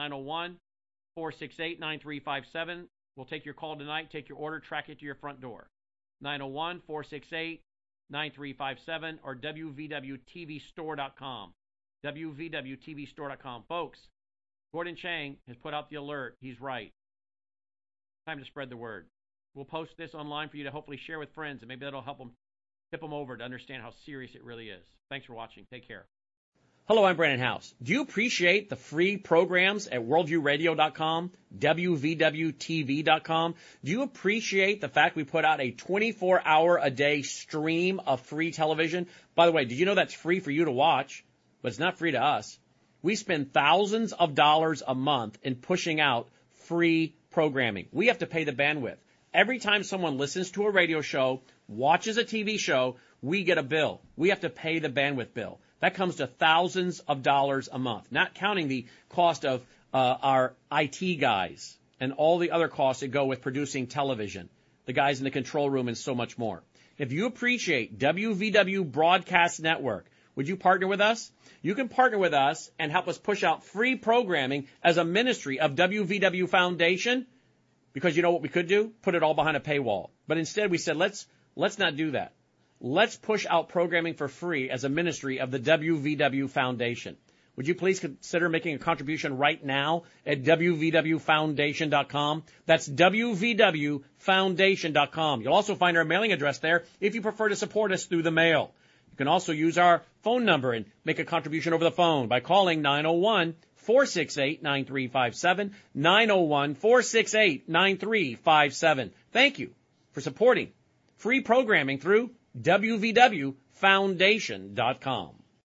901-468-9357. We'll take your call tonight, take your order, track it to your front door. 901-468-9357 or wvwtvstore.com. wvwtvstore.com. Folks, Gordon Chang has put out the alert. He's right. Time to spread the word. We'll post this online for you to hopefully share with friends, and maybe that'll help them tip them over to understand how serious it really is. Thanks for watching. Take care. Hello, I'm Brandon House. Do you appreciate the free programs at worldviewradio.com, wvwtv.com? Do you appreciate the fact we put out a 24-hour-a-day stream of free television? By the way, did you know that's free for you to watch, but it's not free to us? We spend thousands of dollars a month in pushing out free programming. We have to pay the bandwidth. Every time someone listens to a radio show, watches a TV show, we get a bill. We have to pay the bandwidth bill. That comes to thousands of dollars a month, not counting the cost of our IT guys and all the other costs that go with producing television, the guys in the control room, and so much more. If you appreciate WVW Broadcast Network, would you partner with us? You can partner with us and help us push out free programming as a ministry of WVW Foundation, because you know what we could do? Put it all behind a paywall. But instead we said, let's not do that. Let's push out programming for free as a ministry of the WVW Foundation. Would you please consider making a contribution right now at wvwfoundation.com? That's wvwfoundation.com. You'll also find our mailing address there if you prefer to support us through the mail. You can also use our phone number and make a contribution over the phone by calling 901-468-9357, 901-468-9357. Thank you for supporting free programming through wvwfoundation.com.